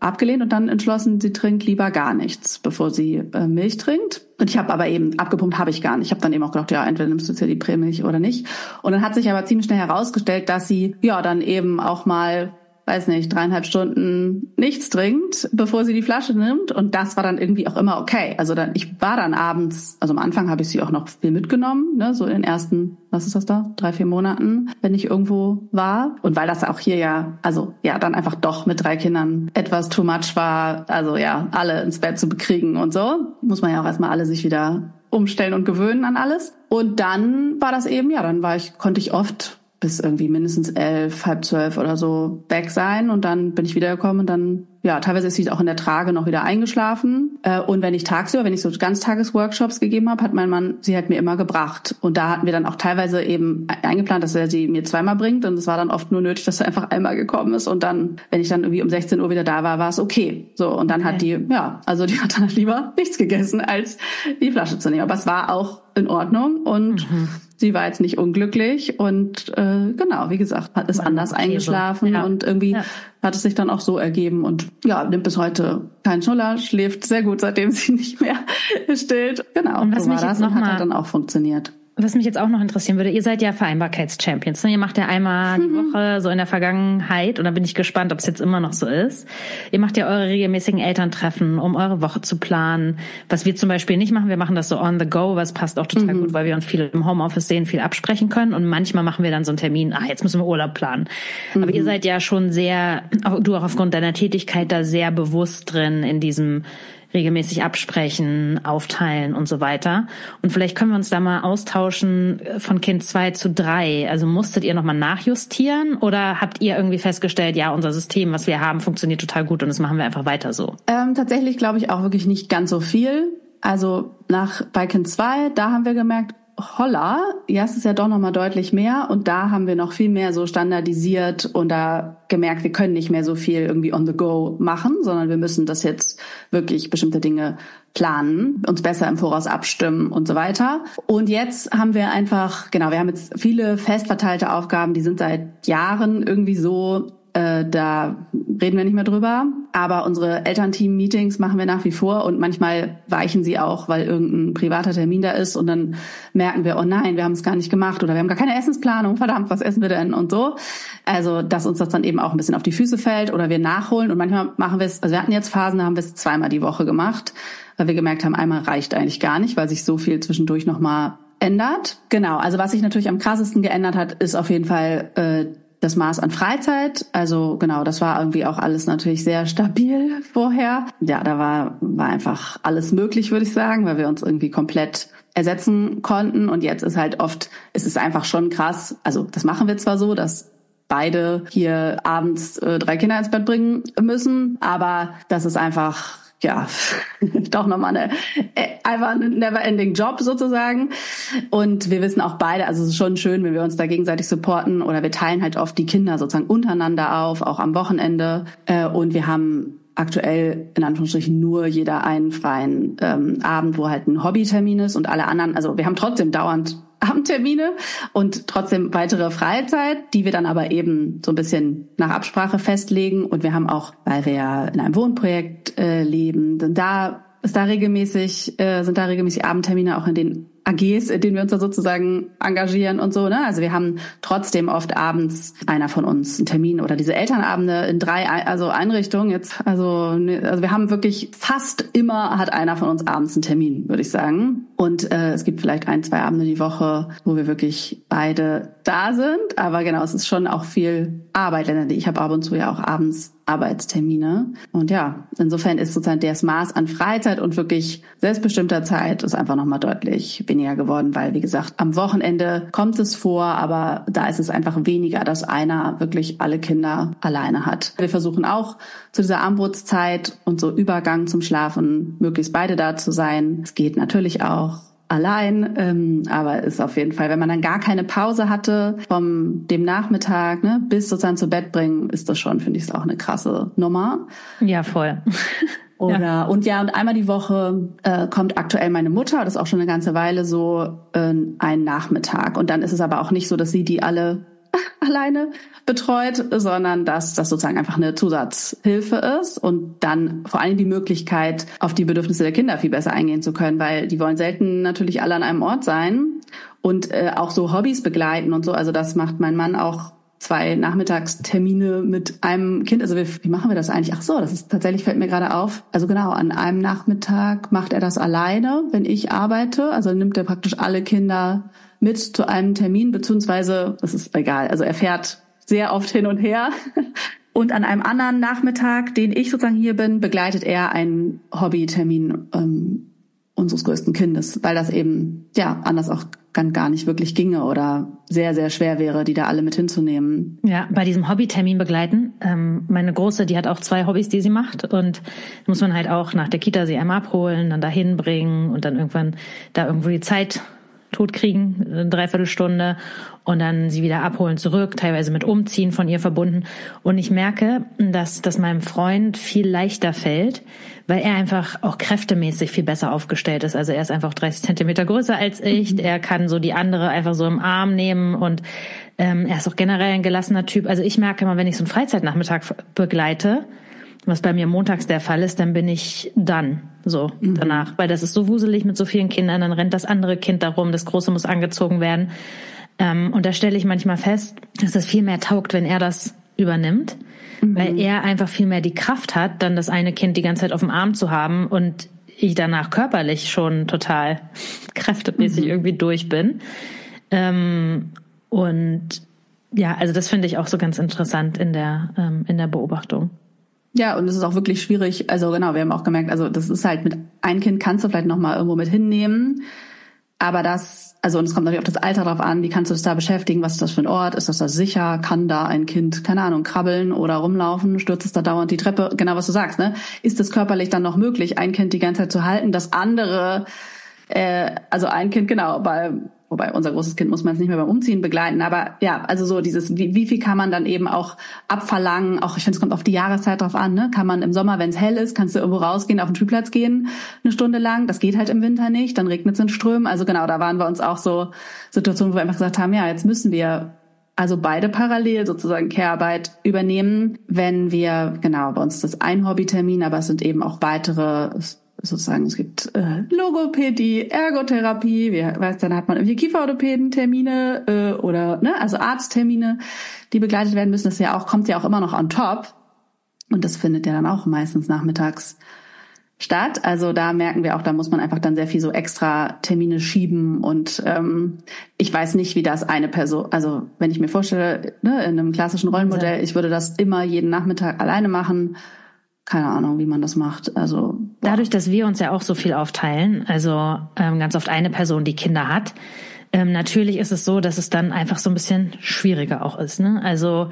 abgelehnt und dann entschlossen, sie trinkt lieber gar nichts, bevor sie äh, Milch trinkt. Und ich habe aber eben, abgepumpt habe ich gar nicht. Ich habe dann eben auch gedacht, ja, entweder nimmst du jetzt hier die Prämilch oder nicht. Und dann hat sich aber ziemlich schnell herausgestellt, dass sie ja dann eben auch mal, weiß nicht, dreieinhalb Stunden nichts trinkt, bevor sie die Flasche nimmt. Und das war dann irgendwie auch immer okay. Also dann, ich war dann abends, also am Anfang habe ich sie auch noch viel mitgenommen, ne, so in den ersten, was ist das da, drei, vier Monaten, wenn ich irgendwo war. Und weil das auch hier ja, also ja, dann einfach doch mit drei Kindern etwas too much war, also ja, alle ins Bett zu bekriegen und so, muss man ja auch erstmal alle sich wieder umstellen und gewöhnen an alles. Und dann war das eben, ja, dann war ich, konnte ich oft bis irgendwie mindestens elf, halb zwölf oder so weg sein und dann bin ich wiedergekommen und dann, ja, teilweise ist sie auch in der Trage noch wieder eingeschlafen und wenn ich tagsüber, wenn ich so Ganztagesworkshops gegeben habe, hat mein Mann sie halt mir immer gebracht und da hatten wir dann auch teilweise eben eingeplant, dass er sie mir zweimal bringt und es war dann oft nur nötig, dass er einfach einmal gekommen ist und dann, wenn ich dann irgendwie um sechzehn Uhr wieder da war, war es okay. So und dann okay. hat die, ja, also die hat dann lieber nichts gegessen, als die Flasche zu nehmen, aber es war auch in Ordnung und mhm. sie war jetzt nicht unglücklich und äh, genau, wie gesagt, hat es ja, anders okay, eingeschlafen so. ja. und irgendwie ja. hat es sich dann auch so ergeben und ja, nimmt bis heute keinen Schnuller, schläft sehr gut, seitdem sie nicht mehr stillt. Genau, und was so war mich das jetzt noch und hat mal halt dann auch funktioniert. Was mich jetzt auch noch interessieren würde, ihr seid ja Vereinbarkeits-Champions. Ihr macht ja einmal die Woche so in der Vergangenheit, und da bin ich gespannt, ob es jetzt immer noch so ist. Ihr macht ja eure regelmäßigen Elterntreffen, um eure Woche zu planen. Was wir zum Beispiel nicht machen, wir machen das so on the go, was passt auch total mhm. gut, weil wir uns viel im Homeoffice sehen, viel absprechen können. Und manchmal machen wir dann so einen Termin, ah, jetzt müssen wir Urlaub planen. Mhm. Aber ihr seid ja schon sehr, du auch aufgrund deiner Tätigkeit da sehr bewusst drin in diesem regelmäßig absprechen, aufteilen und so weiter. Und vielleicht können wir uns da mal austauschen von Kind zwei zu drei. Also musstet ihr nochmal nachjustieren oder habt ihr irgendwie festgestellt, ja, unser System, was wir haben, funktioniert total gut und das machen wir einfach weiter so? Ähm, tatsächlich glaube ich auch wirklich nicht ganz so viel. Also nach bei Kind zwei, da haben wir gemerkt, holla, ja, es ist ja doch nochmal deutlich mehr und da haben wir noch viel mehr so standardisiert und da gemerkt, wir können nicht mehr so viel irgendwie on the go machen, sondern wir müssen das jetzt wirklich bestimmte Dinge planen, uns besser im Voraus abstimmen und so weiter. Und jetzt haben wir einfach, genau, wir haben jetzt viele fest verteilte Aufgaben, die sind seit Jahren irgendwie so, Äh, da reden wir nicht mehr drüber. Aber unsere Elternteam-Meetings machen wir nach wie vor und manchmal weichen sie auch, weil irgendein privater Termin da ist und dann merken wir, oh nein, wir haben es gar nicht gemacht oder wir haben gar keine Essensplanung, verdammt, was essen wir denn und so. Also, dass uns das dann eben auch ein bisschen auf die Füße fällt oder wir nachholen und manchmal machen wir es, also wir hatten jetzt Phasen, da haben wir es zweimal die Woche gemacht, weil wir gemerkt haben, einmal reicht eigentlich gar nicht, weil sich so viel zwischendurch nochmal ändert. Genau, also was sich natürlich am krassesten geändert hat, ist auf jeden Fall äh, das Maß an Freizeit, also genau, das war irgendwie auch alles natürlich sehr stabil vorher. Ja, da war war einfach alles möglich, würde ich sagen, weil wir uns irgendwie komplett ersetzen konnten. Und jetzt ist halt oft, es ist einfach schon krass, also das machen wir zwar so, dass beide hier abends äh, drei Kinder ins Bett bringen müssen, aber das ist einfach ja, doch nochmal eine, einfach ein never-ending Job sozusagen. Und wir wissen auch beide, also es ist schon schön, wenn wir uns da gegenseitig supporten oder wir teilen halt oft die Kinder sozusagen untereinander auf, auch am Wochenende. Und wir haben aktuell in Anführungsstrichen nur jeder einen freien ähm, Abend, wo halt ein Hobbytermin ist und alle anderen, also wir haben trotzdem dauernd Abendtermine und trotzdem weitere Freizeit, die wir dann aber eben so ein bisschen nach Absprache festlegen. Und wir haben auch, weil wir ja in einem Wohnprojekt äh, leben, da ist da regelmäßig, äh, sind da regelmäßig Abendtermine auch in den A Gs, in denen wir uns da sozusagen engagieren und so, ne? Also wir haben trotzdem oft abends einer von uns einen Termin oder diese Elternabende in drei, also Einrichtungen jetzt, also, also wir haben wirklich fast immer hat einer von uns abends einen Termin, würde ich sagen. Und äh, es gibt vielleicht ein, zwei Abende die Woche, wo wir wirklich beide da sind. Aber genau, es ist schon auch viel Arbeit. Ich habe ab und zu ja auch abends Arbeitstermine. Und ja, insofern ist sozusagen das Maß an Freizeit und wirklich selbstbestimmter Zeit ist einfach nochmal deutlich weniger geworden, weil, wie gesagt, am Wochenende kommt es vor, aber da ist es einfach weniger, dass einer wirklich alle Kinder alleine hat. Wir versuchen auch zu dieser Abendbrotszeit und so Übergang zum Schlafen möglichst beide da zu sein. Es geht natürlich auch allein, ähm, aber ist auf jeden Fall, wenn man dann gar keine Pause hatte vom dem Nachmittag, ne, bis sozusagen zu Bett bringen, ist das schon, finde ich, ist auch eine krasse Nummer. Ja, voll. Oder ja. und ja, und einmal die Woche äh, kommt aktuell meine Mutter, das ist auch schon eine ganze Weile so, äh, ein Nachmittag. Und dann ist es aber auch nicht so, dass sie die alle alleine betreut, sondern dass das sozusagen einfach eine Zusatzhilfe ist und dann vor allem die Möglichkeit, auf die Bedürfnisse der Kinder viel besser eingehen zu können, weil die wollen selten natürlich alle an einem Ort sein und äh, auch so Hobbys begleiten und so. Also das macht mein Mann auch zwei Nachmittagstermine mit einem Kind. Also wie, wie machen wir das eigentlich? Ach so, das ist tatsächlich, fällt mir gerade auf. Also genau, an einem Nachmittag macht er das alleine, wenn ich arbeite. Also nimmt er praktisch alle Kinder mit zu einem Termin, beziehungsweise, das ist egal, also er fährt sehr oft hin und her. Und an einem anderen Nachmittag, den ich sozusagen hier bin, begleitet er einen Hobbytermin ähm, unseres größten Kindes, weil das eben ja anders auch gar nicht wirklich ginge oder sehr, sehr schwer wäre, die da alle mit hinzunehmen. Ja, bei diesem Hobbytermin begleiten. Ähm, meine Große, die hat auch zwei Hobbys, die sie macht und muss man halt auch nach der Kita sie einmal abholen, dann dahin bringen und dann irgendwann da irgendwo die Zeit tot kriegen, eine Dreiviertelstunde und dann sie wieder abholen zurück, teilweise mit Umziehen von ihr verbunden. Und ich merke, dass das meinem Freund viel leichter fällt, weil er einfach auch kräftemäßig viel besser aufgestellt ist. Also er ist einfach dreißig Zentimeter größer als ich. Er kann so die andere einfach so im Arm nehmen und ähm, er ist auch generell ein gelassener Typ. Also ich merke immer, wenn ich so einen Freizeitnachmittag begleite, was bei mir montags der Fall ist, dann bin ich dann so mhm. danach, weil das ist so wuselig mit so vielen Kindern, dann rennt das andere Kind da rum, das Große muss angezogen werden. Ähm, und da stelle ich manchmal fest, dass das viel mehr taugt, wenn er das übernimmt, mhm. weil er einfach viel mehr die Kraft hat, dann das eine Kind die ganze Zeit auf dem Arm zu haben und ich danach körperlich schon total kräftemäßig mhm. irgendwie durch bin. Ähm, und ja, also das finde ich auch so ganz interessant in der ähm, in der Beobachtung. Ja, und es ist auch wirklich schwierig, also genau, wir haben auch gemerkt, also das ist halt mit ein Kind kannst du vielleicht noch mal irgendwo mit hinnehmen, aber das, also und es kommt natürlich auf das Alter drauf an, wie kannst du es da beschäftigen, was ist das für ein Ort, ist das da sicher, kann da ein Kind, keine Ahnung, krabbeln oder rumlaufen, stürzt es da dauernd die Treppe, genau was du sagst, ne? Ist es körperlich dann noch möglich, ein Kind die ganze Zeit zu halten, das andere, äh, also ein Kind, genau, bei wobei unser großes Kind muss man jetzt nicht mehr beim Umziehen begleiten, aber ja, also so dieses, wie, wie viel kann man dann eben auch abverlangen, auch ich finde, es kommt auf die Jahreszeit drauf an, ne? Kann man im Sommer, wenn es hell ist, kannst du irgendwo rausgehen, auf den Spielplatz gehen, eine Stunde lang, das geht halt im Winter nicht, dann regnet es in Strömen, also genau, da waren wir uns auch so Situationen, wo wir einfach gesagt haben, ja, jetzt müssen wir also beide parallel sozusagen Care-Arbeit übernehmen, wenn wir, genau, bei uns ist das ein Hobbytermin, aber es sind eben auch weitere sozusagen, es gibt äh, Logopädie, Ergotherapie, wie weißt, dann hat man irgendwie Kieferorthopäden-Termine äh, oder ne, also Arzttermine, die begleitet werden müssen. Das ist ja auch, kommt ja auch immer noch on top. Und das findet ja dann auch meistens nachmittags statt. Also da merken wir auch, da muss man einfach dann sehr viel so extra Termine schieben. Und ähm, ich weiß nicht, wie das eine Person, also wenn ich mir vorstelle, ne, in einem klassischen Rollenmodell, ich würde das immer jeden Nachmittag alleine machen. Keine Ahnung, wie man das macht. Also boah. Dadurch, dass wir uns ja auch so viel aufteilen, also ähm, ganz oft eine Person, die Kinder hat, ähm, natürlich ist es so, dass es dann einfach so ein bisschen schwieriger auch ist. Ne? Also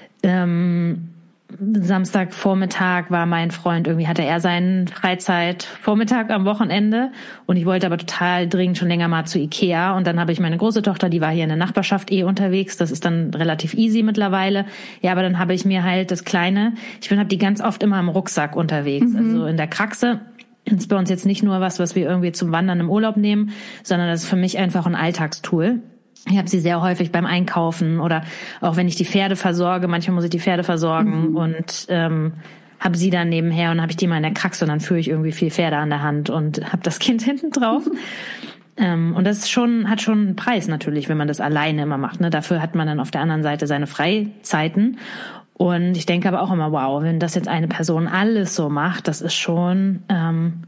ähm, Samstagvormittag war mein Freund, irgendwie hatte er seinen Freizeitvormittag am Wochenende und ich wollte aber total dringend schon länger mal zu Ikea und dann habe ich meine große Tochter, die war hier in der Nachbarschaft eh unterwegs, das ist dann relativ easy mittlerweile, ja, aber dann habe ich mir halt das Kleine, ich bin hab die ganz oft immer im Rucksack unterwegs, mhm. also in der Kraxe. Das ist bei uns jetzt nicht nur was, was wir irgendwie zum Wandern im Urlaub nehmen, sondern das ist für mich einfach ein Alltagstool. Ich habe sie sehr häufig beim Einkaufen oder auch wenn ich die Pferde versorge, manchmal muss ich die Pferde versorgen mhm. und ähm, habe sie dann nebenher und habe ich die mal in der Kraxe und dann führe ich irgendwie vier Pferde an der Hand und habe das Kind hinten drauf. Mhm. ähm, und das ist schon, hat schon einen Preis natürlich, wenn man das alleine immer macht. Ne? Dafür hat man dann auf der anderen Seite seine Freizeiten. Und ich denke aber auch immer, wow, wenn das jetzt eine Person alles so macht, das ist schon... Ähm,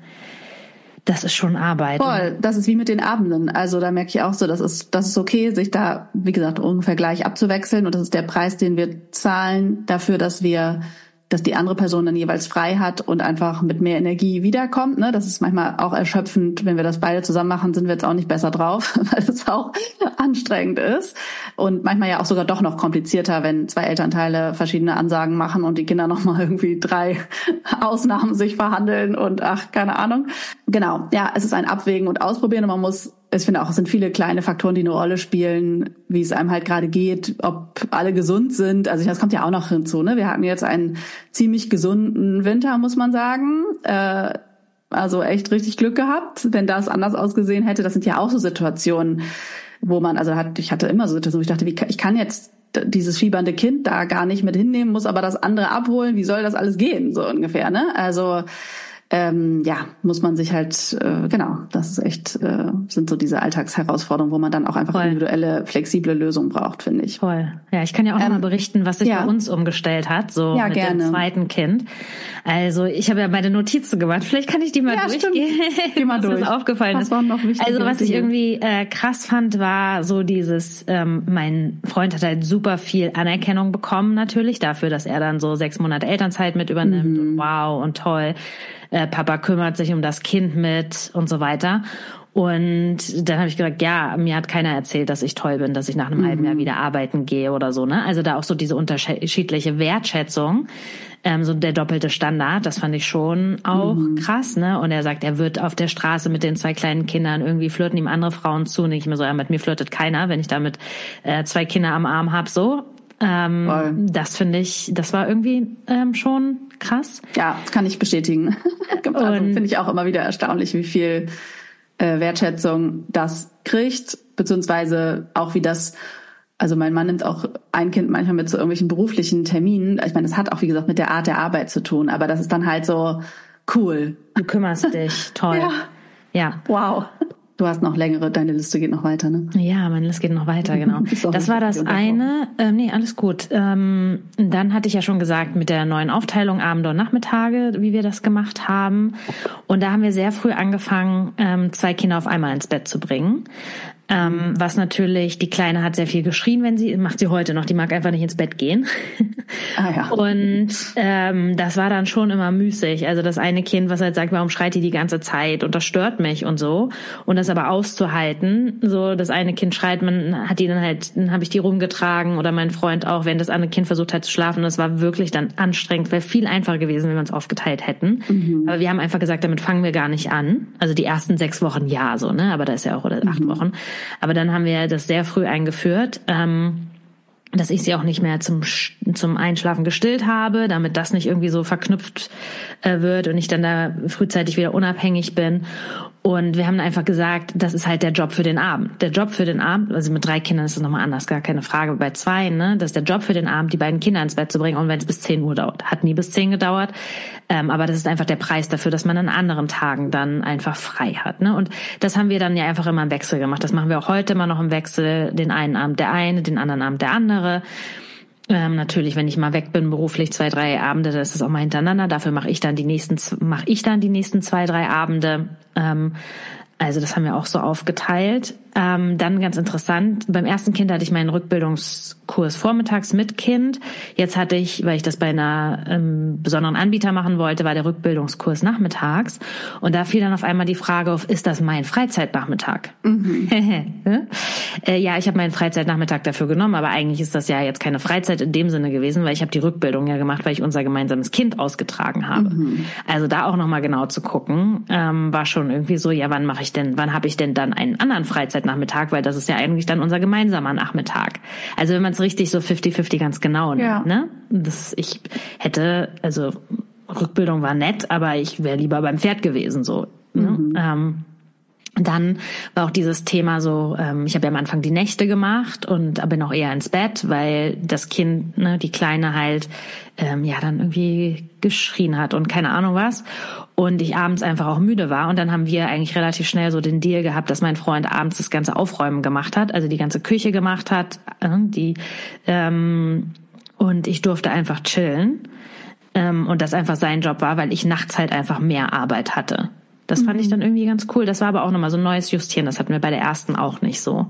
Das ist schon Arbeit. Voll, das ist wie mit den Abenden. Also da merke ich auch so, das ist, das ist okay, sich da, wie gesagt, ungefähr gleich abzuwechseln. Und das ist der Preis, den wir zahlen dafür, dass wir, dass die andere Person dann jeweils frei hat und einfach mit mehr Energie wiederkommt. Ne? Das ist manchmal auch erschöpfend. Wenn wir das beide zusammen machen, sind wir jetzt auch nicht besser drauf, weil es auch anstrengend ist. Und manchmal ja auch sogar doch noch komplizierter, wenn zwei Elternteile verschiedene Ansagen machen und die Kinder nochmal irgendwie drei Ausnahmen sich verhandeln und ach, keine Ahnung. Genau, ja, es ist ein Abwägen und Ausprobieren und man muss, ich finde auch, es sind viele kleine Faktoren, die eine Rolle spielen, wie es einem halt gerade geht, ob alle gesund sind. Also das kommt ja auch noch hinzu, ne? Wir hatten jetzt einen ziemlich gesunden Winter, muss man sagen. Äh, also echt richtig Glück gehabt, wenn das anders ausgesehen hätte. Das sind ja auch so Situationen, wo man, also hat, ich hatte immer so Situationen, wo ich dachte, wie, ich kann jetzt dieses fiebernde Kind da gar nicht mit hinnehmen, muss aber das andere abholen. Wie soll das alles gehen, so ungefähr, ne? Also ähm, ja, muss man sich halt, äh, genau, das ist echt, äh, sind so diese Alltagsherausforderungen, wo man dann auch einfach Voll. individuelle, flexible Lösungen braucht, finde ich. Voll. Ja, ich kann ja auch ähm, noch mal berichten, was sich ja. bei uns umgestellt hat, so ja, mit gerne. dem zweiten Kind. Also ich habe ja meine Notizen gemacht, vielleicht kann ich die mal ja, durchgehen, Geh mal was durch. uns aufgefallen was ist. Waren noch also was ich irgendwie äh, krass fand, war so dieses, ähm, mein Freund hat halt super viel Anerkennung bekommen natürlich dafür, dass er dann so sechs Monate Elternzeit mit übernimmt mhm. und wow und toll. Äh, Papa kümmert sich um das Kind mit und so weiter. Und dann habe ich gesagt, ja, mir hat keiner erzählt, dass ich toll bin, dass ich nach einem mhm. halben Jahr wieder arbeiten gehe oder so, ne? Also da auch so diese unterschiedliche Wertschätzung, ähm, so der doppelte Standard, das fand ich schon auch mhm. krass, ne? Und er sagt, er wird auf der Straße mit den zwei kleinen Kindern, irgendwie flirten ihm andere Frauen zu, und ich mir so, ja, mit mir flirtet keiner, wenn ich da mit äh, zwei Kinder am Arm hab, so. Ähm, das finde ich, das war irgendwie ähm, schon krass. Ja, kann ich bestätigen. Also finde ich auch immer wieder erstaunlich, wie viel äh, Wertschätzung das kriegt, beziehungsweise auch wie das, also mein Mann nimmt auch ein Kind manchmal mit zu irgendwelchen beruflichen Terminen. Ich meine, das hat auch, wie gesagt, mit der Art der Arbeit zu tun, aber das ist dann halt so cool. Du kümmerst dich, toll. Ja. Ja. Wow. Du hast noch längere, deine Liste geht noch weiter, ne? Ja, meine Liste geht noch weiter, genau. Das war das eine. Ähm, nee, alles gut. Ähm, dann hatte ich ja schon gesagt, mit der neuen Aufteilung Abende und Nachmittage, wie wir das gemacht haben. Und da haben wir sehr früh angefangen, ähm, zwei Kinder auf einmal ins Bett zu bringen. Ähm, was natürlich, die Kleine hat sehr viel geschrien, wenn sie, macht sie heute noch, die mag einfach nicht ins Bett gehen. Ah, ja. Und ähm, das war dann schon immer müßig. Also das eine Kind, was halt sagt, warum schreit die die ganze Zeit und das stört mich und so. Und das aber auszuhalten, so das eine Kind schreit, man hat die dann halt, dann habe ich die rumgetragen oder mein Freund auch, wenn das andere Kind versucht hat zu schlafen. Das war wirklich dann anstrengend, wäre viel einfacher gewesen, wenn wir uns aufgeteilt hätten. Mhm. Aber wir haben einfach gesagt, damit fangen wir gar nicht an. Also die ersten sechs Wochen ja so, ne? Aber da ist ja auch, oder acht mhm. Wochen. Aber dann haben wir das sehr früh eingeführt, ähm, dass ich sie auch nicht mehr zum zum Einschlafen gestillt habe, damit das nicht irgendwie so verknüpft äh, wird und ich dann da frühzeitig wieder unabhängig bin. Und wir haben einfach gesagt, das ist halt der Job für den Abend. Der Job für den Abend, also mit drei Kindern ist es nochmal anders, gar keine Frage. Bei zwei, ne, das ist der Job für den Abend, die beiden Kinder ins Bett zu bringen, und wenn es bis zehn Uhr dauert. Hat nie bis zehn gedauert, ähm, aber das ist einfach der Preis dafür, dass man an anderen Tagen dann einfach frei hat, ne? Und das haben wir dann ja einfach immer im Wechsel gemacht. Das machen wir auch heute immer noch im Wechsel. Den einen Abend der eine, den anderen Abend der andere. Ähm, natürlich, wenn ich mal weg bin, beruflich zwei, drei Abende, das ist auch mal hintereinander. Dafür mache ich dann die nächsten, mache ich dann die nächsten zwei, drei Abende. Ähm, also das haben wir auch so aufgeteilt. Ähm, dann ganz interessant, beim ersten Kind hatte ich meinen Rückbildungskurs vormittags mit Kind. Jetzt hatte ich, weil ich das bei einer ähm, besonderen Anbieter machen wollte, war der Rückbildungskurs nachmittags. Und da fiel dann auf einmal die Frage auf, ist das mein Freizeitnachmittag? Mhm. äh, ja, ich habe meinen Freizeitnachmittag dafür genommen, aber eigentlich ist das ja jetzt keine Freizeit in dem Sinne gewesen, weil ich habe die Rückbildung ja gemacht, weil ich unser gemeinsames Kind ausgetragen habe. Mhm. Also da auch nochmal genau zu gucken, ähm, war schon irgendwie so, ja, wann mache ich denn, wann habe ich denn dann einen anderen Freizeit Nachmittag, weil das ist ja eigentlich dann unser gemeinsamer Nachmittag. Also wenn man es richtig so fünfzig fünfzig ganz genau nimmt, ja. ne? Das, ich hätte, also Rückbildung war nett, aber ich wäre lieber beim Pferd gewesen, so. Mhm. Ne? Ähm, Dann war auch dieses Thema so, ähm, ich habe ja am Anfang die Nächte gemacht und bin auch eher ins Bett, weil das Kind, ne, die Kleine halt, ähm, ja, dann irgendwie geschrien hat und keine Ahnung was. Und ich abends einfach auch müde war. Und dann haben wir eigentlich relativ schnell so den Deal gehabt, dass mein Freund abends das ganze Aufräumen gemacht hat, also die ganze Küche gemacht hat, äh, die, ähm, und ich durfte einfach chillen. Ähm, und das einfach sein Job war, weil ich nachts halt einfach mehr Arbeit hatte. Das fand ich dann irgendwie ganz cool. Das war aber auch nochmal so ein neues Justieren. Das hatten wir bei der ersten auch nicht so.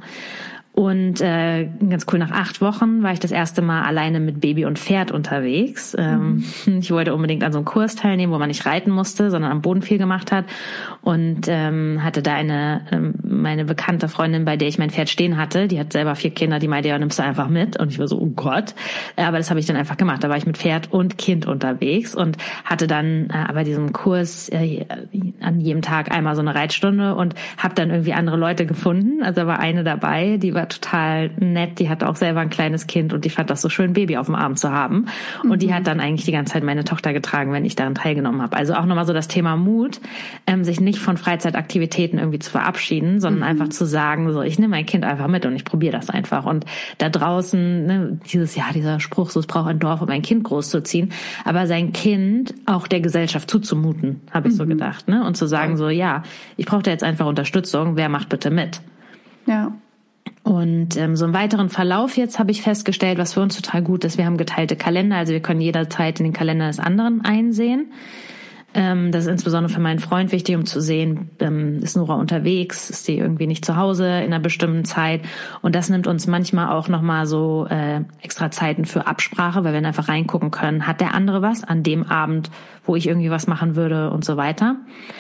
Und äh, ganz cool, nach acht Wochen war ich das erste Mal alleine mit Baby und Pferd unterwegs. Ähm, mhm. Ich wollte unbedingt an so einem Kurs teilnehmen, wo man nicht reiten musste, sondern am Boden viel gemacht hat. Und ähm, hatte da eine ähm, meine bekannte Freundin, bei der ich mein Pferd stehen hatte. Die hat selber vier Kinder, die meinte, ja, nimmst du einfach mit. Und ich war so, oh Gott. Aber das habe ich dann einfach gemacht. Da war ich mit Pferd und Kind unterwegs und hatte dann äh, bei diesem Kurs äh, an jedem Tag einmal so eine Reitstunde und habe dann irgendwie andere Leute gefunden. Also da war eine dabei, die war sogar total nett. Die hat auch selber ein kleines Kind und die fand das so schön, ein Baby auf dem Arm zu haben. Und mhm. die hat dann eigentlich die ganze Zeit meine Tochter getragen, wenn ich daran teilgenommen habe. Also auch nochmal so das Thema Mut, ähm, sich nicht von Freizeitaktivitäten irgendwie zu verabschieden, sondern mhm. einfach zu sagen, so, ich nehme mein Kind einfach mit und ich probiere das einfach. Und da draußen, ne, dieses, ja, dieser Spruch, so, es braucht ein Dorf, um ein Kind großzuziehen, aber sein Kind auch der Gesellschaft zuzumuten, habe ich mhm. so gedacht, ne? Und zu sagen so, ja, ich brauche da jetzt einfach Unterstützung, wer macht bitte mit? Ja. Und ähm, so im weiteren Verlauf jetzt habe ich festgestellt, was für uns total gut ist, wir haben geteilte Kalender, also wir können jederzeit in den Kalender des anderen einsehen. Ähm, das ist insbesondere für meinen Freund wichtig, um zu sehen, ähm, ist Nora unterwegs, ist sie irgendwie nicht zu Hause in einer bestimmten Zeit. Und das nimmt uns manchmal auch nochmal so äh, extra Zeiten für Absprache, weil wir dann einfach reingucken können, hat der andere was an dem Abend, wo ich irgendwie was machen würde und so weiter.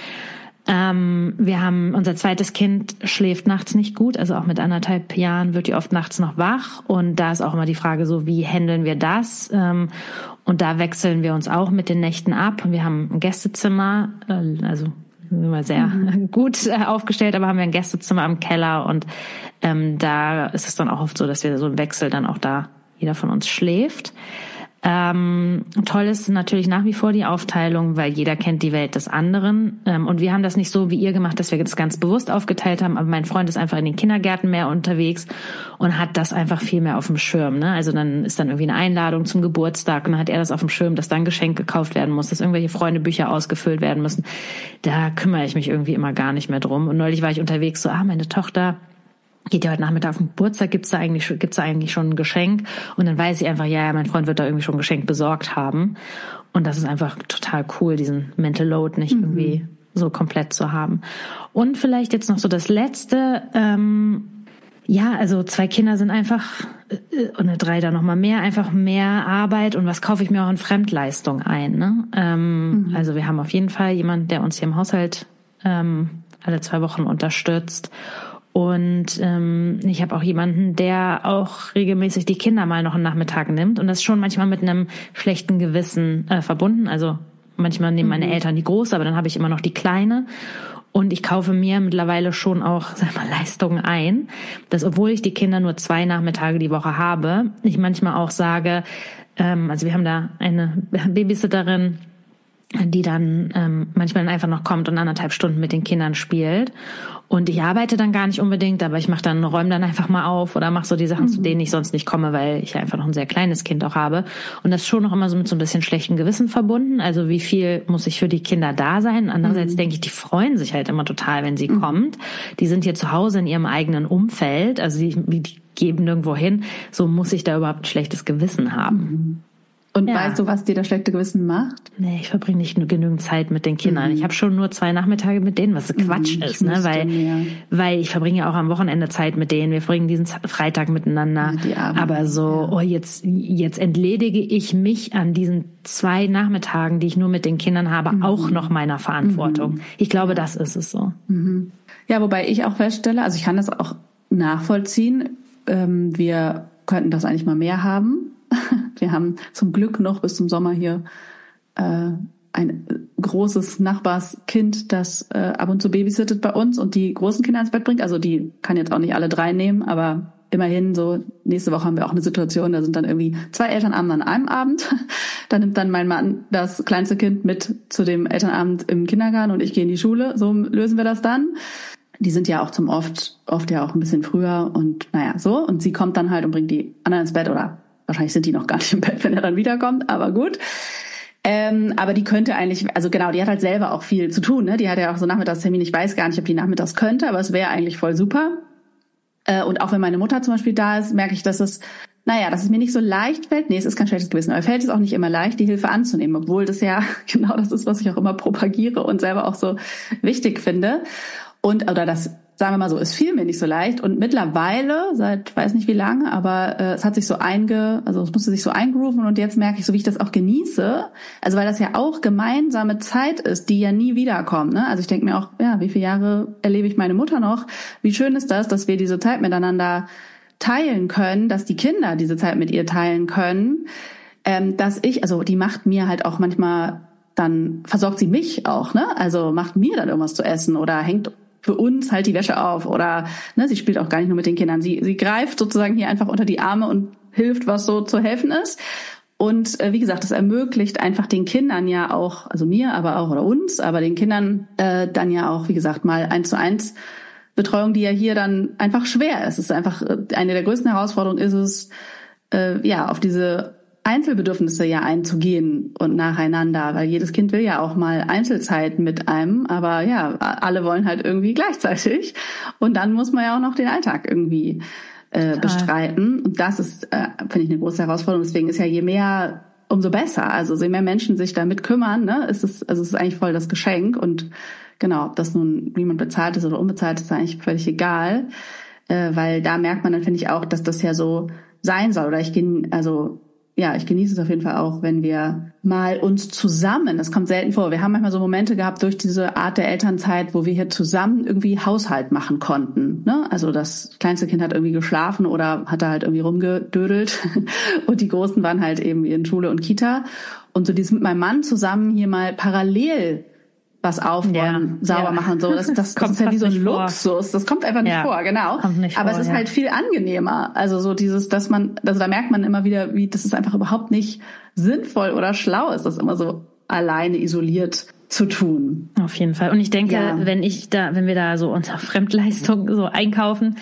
Ähm, wir haben, unser zweites Kind schläft nachts nicht gut, also auch mit anderthalb Jahren wird die oft nachts noch wach und da ist auch immer die Frage so, wie handeln wir das? Ähm, und da wechseln wir uns auch mit den Nächten ab. Wir haben ein Gästezimmer, äh, also sind wir sehr mhm. gut äh, aufgestellt, aber haben wir ein Gästezimmer im Keller und ähm, da ist es dann auch oft so, dass wir so im Wechsel dann auch da jeder von uns schläft. Ähm, toll ist natürlich nach wie vor die Aufteilung, weil jeder kennt die Welt des anderen. Ähm, und wir haben das nicht so wie ihr gemacht, dass wir das ganz bewusst aufgeteilt haben. Aber mein Freund ist einfach in den Kindergärten mehr unterwegs und hat das einfach viel mehr auf dem Schirm. Ne? Also dann ist dann irgendwie eine Einladung zum Geburtstag und dann hat er das auf dem Schirm, dass dann ein Geschenk gekauft werden muss, dass irgendwelche Freundebücher ausgefüllt werden müssen. Da kümmere ich mich irgendwie immer gar nicht mehr drum. Und neulich war ich unterwegs so, ah, meine Tochter geht ja heute Nachmittag auf den Geburtstag, gibt's da eigentlich, gibt's da eigentlich schon ein Geschenk? Und dann weiß ich einfach, ja, ja, mein Freund wird da irgendwie schon ein Geschenk besorgt haben. Und das ist einfach total cool, diesen Mental Load nicht mhm. irgendwie so komplett zu haben. Und vielleicht jetzt noch so das Letzte, ähm, ja, also zwei Kinder sind einfach, äh, und eine drei da noch mal mehr, einfach mehr Arbeit. Und was kaufe ich mir auch in Fremdleistung ein, ne? Ähm, mhm. Also wir haben auf jeden Fall jemanden, der uns hier im Haushalt ähm, alle zwei Wochen unterstützt. Und ähm, ich habe auch jemanden, der auch regelmäßig die Kinder mal noch einen Nachmittag nimmt. Und das ist schon manchmal mit einem schlechten Gewissen äh, verbunden. Also manchmal nehmen meine Eltern die Große, aber dann habe ich immer noch die Kleine. Und ich kaufe mir mittlerweile schon auch, sag mal, Leistungen ein, dass obwohl ich die Kinder nur zwei Nachmittage die Woche habe, ich manchmal auch sage, ähm, also wir haben da eine Babysitterin, die dann ähm, manchmal einfach noch kommt und anderthalb Stunden mit den Kindern spielt. Und ich arbeite dann gar nicht unbedingt, aber ich mache dann, räume dann einfach mal auf oder mache so die Sachen, mhm. zu denen ich sonst nicht komme, weil ich einfach noch ein sehr kleines Kind auch habe. Und das ist schon noch immer so mit so ein bisschen schlechtem Gewissen verbunden. Also wie viel muss ich für die Kinder da sein? Andererseits mhm. denke ich, die freuen sich halt immer total, wenn sie mhm. kommt. Die sind hier zu Hause in ihrem eigenen Umfeld. Also die, die geben nirgendwo hin. So muss ich da überhaupt ein schlechtes Gewissen haben. Mhm. Und ja. Weißt du, was dir das schlechte Gewissen macht? Nee, ich verbringe nicht genügend Zeit mit den Kindern. Mhm. Ich habe schon nur zwei Nachmittage mit denen, was Quatsch mhm, ist, ne? Weil, mehr. weil ich verbringe ja auch am Wochenende Zeit mit denen. Wir verbringen diesen Freitag miteinander. Ja, aber so, ja. oh, jetzt, jetzt entledige ich mich an diesen zwei Nachmittagen, die ich nur mit den Kindern habe, mhm. auch noch meiner Verantwortung. Mhm. Ich glaube, das ist es so. Mhm. Ja, wobei ich auch feststelle, also ich kann das auch nachvollziehen. Ähm, wir könnten das eigentlich mal mehr haben. Wir haben zum Glück noch bis zum Sommer hier äh, ein großes Nachbarskind, das äh, ab und zu babysittet bei uns und die großen Kinder ins Bett bringt. Also die kann jetzt auch nicht alle drei nehmen, aber immerhin so, nächste Woche haben wir auch eine Situation, da sind dann irgendwie zwei Elternabende an einem Abend. Da nimmt dann mein Mann das kleinste Kind mit zu dem Elternabend im Kindergarten und ich gehe in die Schule. So lösen wir das dann. Die sind ja auch zum oft, oft ja auch ein bisschen früher und naja, so. Und sie kommt dann halt und bringt die anderen ins Bett oder wahrscheinlich sind die noch gar nicht im Bett, wenn er dann wiederkommt, aber gut. Ähm, aber die könnte eigentlich, also genau, die hat halt selber auch viel zu tun, ne? Die hat ja auch so Nachmittagstermin, ich weiß gar nicht, ob die nachmittags könnte, aber es wäre eigentlich voll super. Äh, und auch wenn meine Mutter zum Beispiel da ist, merke ich, dass es, naja, dass es mir nicht so leicht fällt. Nee, es ist kein schlechtes Gewissen, aber fällt es auch nicht immer leicht, die Hilfe anzunehmen, obwohl das ja genau das ist, was ich auch immer propagiere und selber auch so wichtig finde. Und, oder das, sagen wir mal so, es fiel mir nicht so leicht. Und mittlerweile, seit weiß nicht wie lange, aber äh, es hat sich so einge, also es musste sich so eingrooven und jetzt merke ich, so wie ich das auch genieße, also weil das ja auch gemeinsame Zeit ist, die ja nie wiederkommt, ne? Also ich denke mir auch, ja, wie viele Jahre erlebe ich meine Mutter noch? Wie schön ist das, dass wir diese Zeit miteinander teilen können, dass die Kinder diese Zeit mit ihr teilen können, ähm, dass ich, also die macht mir halt auch manchmal, dann versorgt sie mich auch, ne? Also macht mir dann irgendwas zu essen oder hängt für uns halt die Wäsche auf oder ne, sie spielt auch gar nicht nur mit den Kindern. Sie, sie greift sozusagen hier einfach unter die Arme und hilft, was so zu helfen ist. Und äh, wie gesagt, das ermöglicht einfach den Kindern ja auch, also mir, aber auch oder uns, aber den Kindern äh, dann ja auch, wie gesagt, mal eins zu eins Betreuung, die ja hier dann einfach schwer ist. Es ist einfach eine der größten Herausforderungen ist es, äh, ja, auf diese Einzelbedürfnisse ja einzugehen und nacheinander, weil jedes Kind will ja auch mal Einzelzeit mit einem, aber ja, alle wollen halt irgendwie gleichzeitig und dann muss man ja auch noch den Alltag irgendwie äh, bestreiten und das ist, äh, finde ich, eine große Herausforderung. Deswegen ist ja je mehr, umso besser. Also je mehr Menschen sich damit kümmern, ne, ist es, also es ist eigentlich voll das Geschenk und genau, ob das nun, wie man bezahlt ist oder unbezahlt, ist eigentlich völlig egal, äh, weil da merkt man dann, finde ich auch, dass das ja so sein soll oder ich gehe, also ja, ich genieße es auf jeden Fall auch, wenn wir mal uns zusammen, das kommt selten vor, wir haben manchmal so Momente gehabt durch diese Art der Elternzeit, wo wir hier zusammen irgendwie Haushalt machen konnten. Ne? Also das kleinste Kind hat irgendwie geschlafen oder hat da halt irgendwie rumgedödelt und die Großen waren halt eben in Schule und Kita. Und so dieses mit meinem Mann zusammen hier mal parallel was aufräumen, ja, sauber ja. machen, so. Das, das, das, das ist ja wie so ein Luxus. Das kommt einfach nicht ja, vor, genau. Nicht Aber vor, es ist ja. halt viel angenehmer. Also so dieses, dass man, also da merkt man immer wieder, wie, dass es einfach überhaupt nicht sinnvoll oder schlau ist, das immer so alleine isoliert zu tun. Auf jeden Fall. Und ich denke, ja. wenn ich da, wenn wir da so unter Fremdleistung so einkaufen,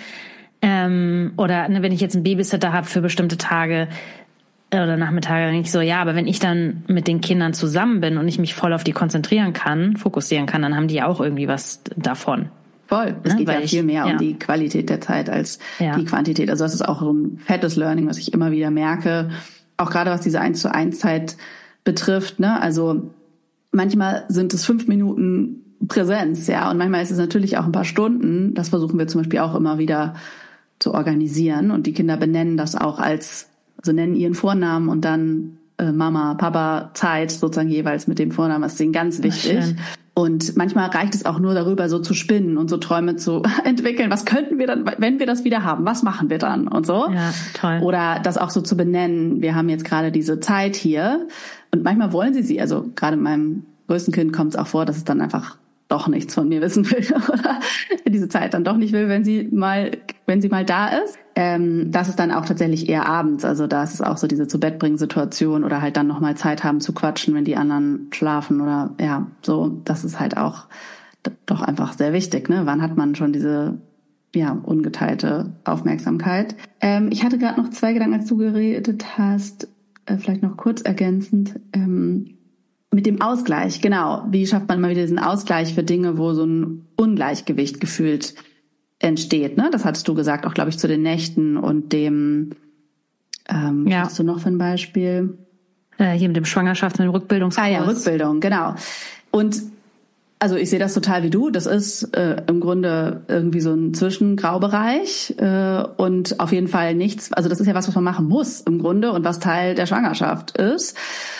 ähm, oder ne, wenn ich jetzt einen Babysitter habe für bestimmte Tage, oder Nachmittage, dann denke ich so, ja, aber wenn ich dann mit den Kindern zusammen bin und ich mich voll auf die konzentrieren kann, fokussieren kann, dann haben die auch irgendwie was davon. Voll. Es ne? geht Weil ja viel mehr ich, ja. um die Qualität der Zeit als ja. die Quantität. Also das ist auch so ein fettes Learning, was ich immer wieder merke. Auch gerade was diese eins zu eins Zeit betrifft, ne? Also manchmal sind es fünf Minuten Präsenz, ja, und manchmal ist es natürlich auch ein paar Stunden. Das versuchen wir zum Beispiel auch immer wieder zu organisieren und die Kinder benennen das auch als also nennen ihren Vornamen und dann äh, Mama, Papa, Zeit sozusagen jeweils mit dem Vornamen. Das ist denen ganz wichtig. Und manchmal reicht es auch nur darüber, so zu spinnen und so Träume zu entwickeln. Was könnten wir dann, wenn wir das wieder haben? Was machen wir dann? Und so. Ja, toll. Oder das auch so zu benennen. Wir haben jetzt gerade diese Zeit hier. Und manchmal wollen sie sie. Also gerade meinem größten Kind kommt es auch vor, dass es dann einfach doch nichts von mir wissen will oder diese Zeit dann doch nicht will, wenn sie mal, wenn sie mal da ist. Ähm, das ist dann auch tatsächlich eher abends. Also da ist es auch so diese Zu-Bett-bringen-Situation oder halt dann nochmal Zeit haben zu quatschen, wenn die anderen schlafen oder ja, so. Das ist halt auch doch einfach sehr wichtig, ne? Wann hat man schon diese, ja, ungeteilte Aufmerksamkeit? Ähm, ich hatte gerade noch zwei Gedanken, als du geredet hast, äh, vielleicht noch kurz ergänzend, ähm, mit dem Ausgleich, genau. Wie schafft man mal wieder diesen Ausgleich für Dinge, wo so ein Ungleichgewicht gefühlt entsteht, ne? Das hattest du gesagt, auch, glaube ich, zu den Nächten und dem, ähm, ja. Was hast du noch für ein Beispiel? Äh, hier mit dem Schwangerschafts-, mit dem Rückbildungskurs. Ah ja, Rückbildung, genau. Und also ich sehe das total wie du. Das ist äh, im Grunde irgendwie so ein Zwischengraubereich äh, und auf jeden Fall nichts, also das ist ja was, was man machen muss im Grunde und was Teil der Schwangerschaft ist.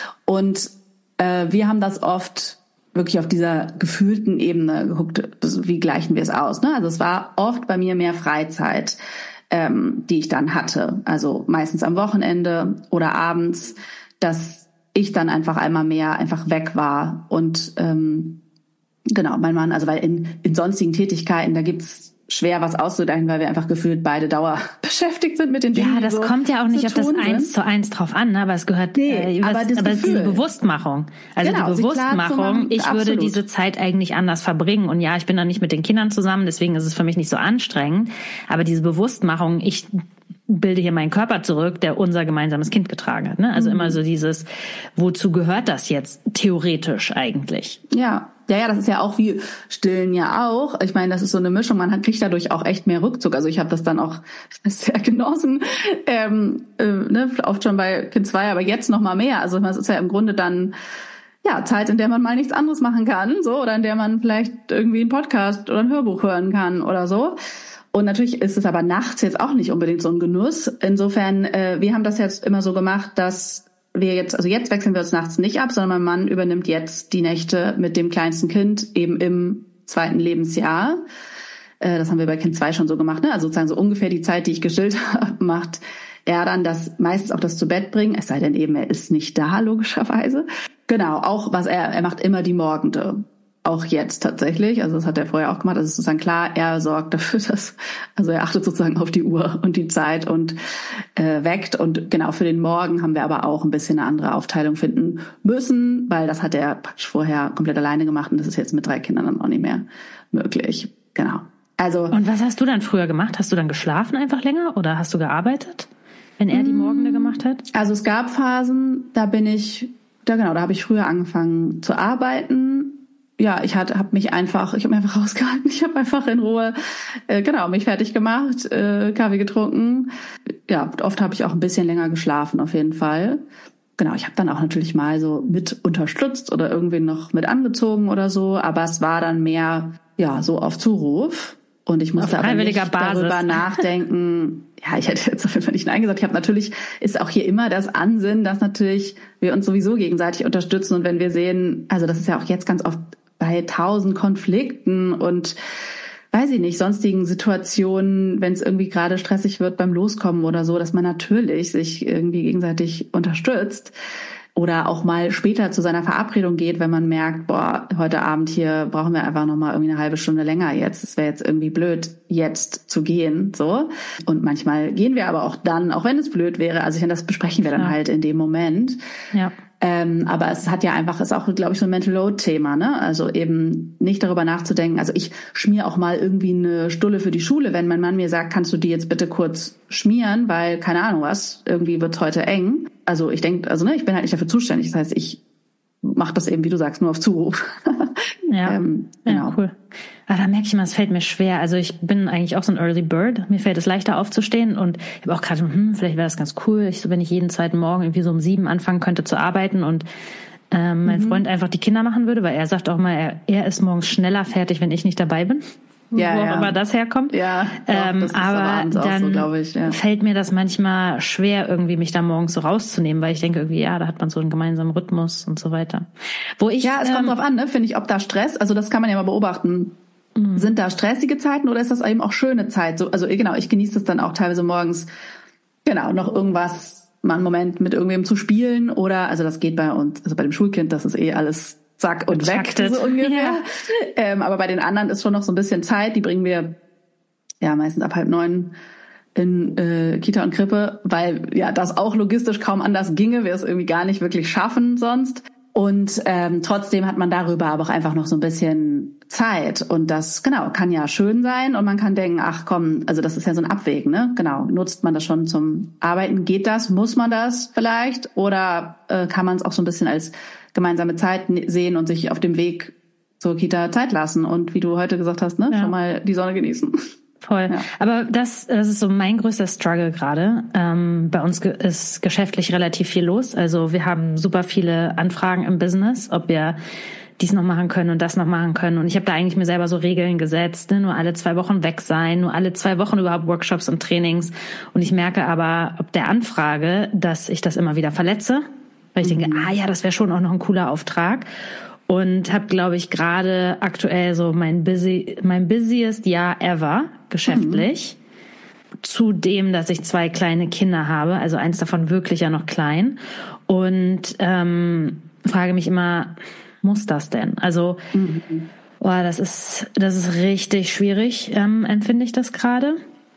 Und wir haben das oft wirklich auf dieser gefühlten Ebene geguckt, wie gleichen wir es aus, ne? Also es war oft bei mir mehr Freizeit, ähm, die ich dann hatte. Also meistens am Wochenende oder abends, dass ich dann einfach einmal mehr einfach weg war. Und ähm, genau, mein Mann, also weil in, in sonstigen Tätigkeiten, da gibt's schwer was auszugleichen, weil wir einfach gefühlt beide Dauer beschäftigt sind mit den Dingen. Ja, das so kommt ja auch nicht auf das eins zu eins drauf an, ne? Aber es gehört, nee, äh, was, aber, das aber die Bewusstmachung. Also genau, die Bewusstmachung, ich absolut. würde diese Zeit eigentlich anders verbringen. Und ja, ich bin dann nicht mit den Kindern zusammen, deswegen ist es für mich nicht so anstrengend. Aber diese Bewusstmachung, ich bilde hier meinen Körper zurück, der unser gemeinsames Kind getragen hat, ne? Also mhm. immer so dieses, wozu gehört das jetzt theoretisch eigentlich? Ja. Ja, ja, das ist ja auch wie Stillen ja auch. Ich meine, das ist so eine Mischung. Man hat, kriegt dadurch auch echt mehr Rückzug. Also ich habe das dann auch sehr genossen, ähm, äh, ne, oft schon bei Kind zwei, aber jetzt noch mal mehr. Also es ist ja im Grunde dann ja Zeit, in der man mal nichts anderes machen kann, so, oder in der man vielleicht irgendwie einen Podcast oder ein Hörbuch hören kann oder so. Und natürlich ist es aber nachts jetzt auch nicht unbedingt so ein Genuss. Insofern, äh, wir haben das jetzt immer so gemacht, dass wir jetzt, also jetzt wechseln wir uns nachts nicht ab, sondern mein Mann übernimmt jetzt die Nächte mit dem kleinsten Kind eben im zweiten Lebensjahr. Äh, das haben wir bei Kind zwei schon so gemacht, ne? Also sozusagen so ungefähr die Zeit, die ich gestillt habe, macht er dann das, meistens auch das zu Bett bringen, es sei denn eben, er ist nicht da, logischerweise. Genau, auch was er, er macht immer die Morgende. auch jetzt tatsächlich, also das hat er vorher auch gemacht, also sozusagen klar, er sorgt dafür, dass, also er achtet sozusagen auf die Uhr und die Zeit und äh, weckt und genau für den Morgen haben wir aber auch ein bisschen eine andere Aufteilung finden müssen, weil das hat er praktisch vorher komplett alleine gemacht und das ist jetzt mit drei Kindern dann auch nicht mehr möglich, genau. Also. Und was hast du dann früher gemacht? Hast du dann geschlafen einfach länger oder hast du gearbeitet, wenn er die Morgende gemacht hat? Also es gab Phasen, da bin ich, da genau, da habe ich früher angefangen zu arbeiten. Ja, ich hatte, habe mich einfach, ich habe mich einfach rausgehalten. Ich habe einfach in Ruhe, äh, genau, mich fertig gemacht, äh, Kaffee getrunken. Ja, oft habe ich auch ein bisschen länger geschlafen, auf jeden Fall. Genau, ich habe dann auch natürlich mal so mit unterstützt oder irgendwie noch mit angezogen oder so, aber es war dann mehr, ja, so auf Zuruf. Und ich musste aber nicht Basis. darüber nachdenken. Ja, ich hätte jetzt auf jeden Fall nicht Nein gesagt. Ich habe natürlich, ist auch hier immer das Ansinnen, dass natürlich wir uns sowieso gegenseitig unterstützen. Und wenn wir sehen, also das ist ja auch jetzt ganz oft bei tausend Konflikten und weiß ich nicht, sonstigen Situationen, wenn es irgendwie gerade stressig wird beim Loskommen oder so, dass man natürlich sich irgendwie gegenseitig unterstützt. Oder auch mal später zu seiner Verabredung geht, wenn man merkt, boah, heute Abend hier brauchen wir einfach noch mal irgendwie eine halbe Stunde länger jetzt. Es wäre jetzt irgendwie blöd, jetzt zu gehen, so. Und manchmal gehen wir aber auch dann, auch wenn es blöd wäre. Also ich meine, das besprechen wir dann ja. halt in dem Moment. Ja. Ähm, aber es hat ja einfach, ist auch, glaube ich, so ein Mental Load-Thema, ne? Also eben nicht darüber nachzudenken. Also ich schmier auch mal irgendwie eine Stulle für die Schule, wenn mein Mann mir sagt, kannst du die jetzt bitte kurz schmieren, weil, keine Ahnung was, irgendwie wird's heute eng. Also ich denke, also ne, ich bin halt nicht dafür zuständig. Das heißt, ich mache das eben, wie du sagst, nur auf Zuruf. Ja, ähm, genau. Ja, cool. Aber da merke ich mal, es fällt mir schwer. Also ich bin eigentlich auch so ein Early Bird. Mir fällt es leichter aufzustehen und ich habe auch gerade, hm, vielleicht wäre das ganz cool, ich, so, wenn ich jeden zweiten Morgen irgendwie so um sieben anfangen könnte zu arbeiten und ähm, mein mhm. Freund einfach die Kinder machen würde, weil er sagt auch mal, er, er ist morgens schneller fertig, wenn ich nicht dabei bin. Ja, wo auch ja. immer das herkommt. Ja, doch, ähm, das ist aber, aber dann so, glaube ich, ja. fällt mir das manchmal schwer, irgendwie mich da morgens so rauszunehmen, weil ich denke irgendwie, ja, da hat man so einen gemeinsamen Rhythmus und so weiter. Wo ich, ja, es ähm, kommt drauf an, ne, finde ich, ob da Stress, also das kann man ja mal beobachten. Mhm. Sind da stressige Zeiten oder ist das eben auch schöne Zeit? So, also genau, ich genieße es dann auch teilweise morgens, genau, noch irgendwas, mal einen Moment mit irgendwem zu spielen oder, also das geht bei uns, also bei dem Schulkind, das ist eh alles zack und weg, so ungefähr. Ja. Ähm, aber bei den anderen ist schon noch so ein bisschen Zeit. Die bringen wir ja meistens ab halb neun in äh, Kita und Krippe, weil ja das auch logistisch kaum anders ginge, wir es irgendwie gar nicht wirklich schaffen sonst. Und ähm, trotzdem hat man darüber aber auch einfach noch so ein bisschen Zeit. Und das, genau, kann ja schön sein. Und man kann denken, ach komm, also das ist ja so ein Abwägen, ne? Genau, nutzt man das schon zum Arbeiten? Geht das? Muss man das vielleicht? Oder äh, kann man es auch so ein bisschen als gemeinsame Zeit sehen und sich auf dem Weg zur Kita Zeit lassen und wie du heute gesagt hast, ne, ja. schon mal die Sonne genießen. Voll. Ja. Aber das, das ist so mein größter Struggle gerade. Ähm, bei uns ist geschäftlich relativ viel los. Also wir haben super viele Anfragen im Business, ob wir dies noch machen können und das noch machen können. Und ich habe da eigentlich mir selber so Regeln gesetzt, ne? Nur alle zwei Wochen weg sein, nur alle zwei Wochen überhaupt Workshops und Trainings. Und ich merke aber, ob der Anfrage, dass ich das immer wieder verletze, weil ich mhm. denke, ah ja, das wäre schon auch noch ein cooler Auftrag. Und habe, glaube ich, gerade aktuell so mein busy, mein busiest Jahr ever geschäftlich. Mhm. Zudem, dass ich zwei kleine Kinder habe, also eins davon wirklich ja noch klein. Und ähm, frage mich immer, muss das denn? Also, mhm. boah, das ist das ist richtig schwierig, ähm, empfinde ich das gerade.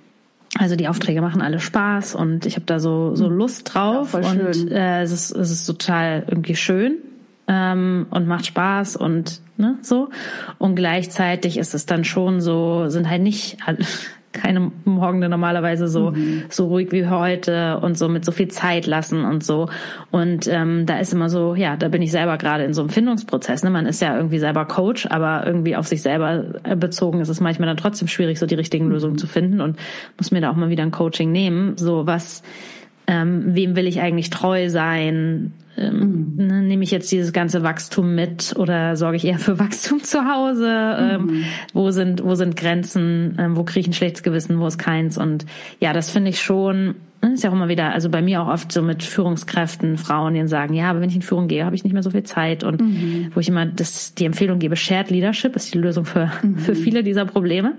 Also die Aufträge machen alle Spaß und ich habe da so so Lust drauf. Ja, voll schön. Und äh, es ist es ist total irgendwie schön ähm, und macht Spaß und ne so. Und gleichzeitig ist es dann schon so, sind halt nicht keine Morgende normalerweise so mhm. so ruhig wie heute und so mit so viel Zeit lassen und so. Und ähm, da ist immer so, ja, da bin ich selber gerade in so einem Findungsprozess. Ne? Man ist ja irgendwie selber Coach, aber irgendwie auf sich selber bezogen ist es manchmal dann trotzdem schwierig, so die richtigen mhm. Lösungen zu finden und muss mir da auch mal wieder ein Coaching nehmen. So was, ähm, wem will ich eigentlich treu sein? Ähm, mhm. ne, nehme ich jetzt dieses ganze Wachstum mit oder sorge ich eher für Wachstum zu Hause? Ähm, mhm. Wo sind wo sind Grenzen? Ähm, wo kriege ich ein schlechtes Gewissen? Wo ist keins? Und ja, das finde ich schon, ne, ist ja auch immer wieder, also bei mir auch oft so mit Führungskräften, Frauen, die sagen, ja, aber wenn ich in Führung gehe, habe ich nicht mehr so viel Zeit. Und mhm. wo ich immer das die Empfehlung gebe, Shared Leadership ist die Lösung für mhm. für viele dieser Probleme.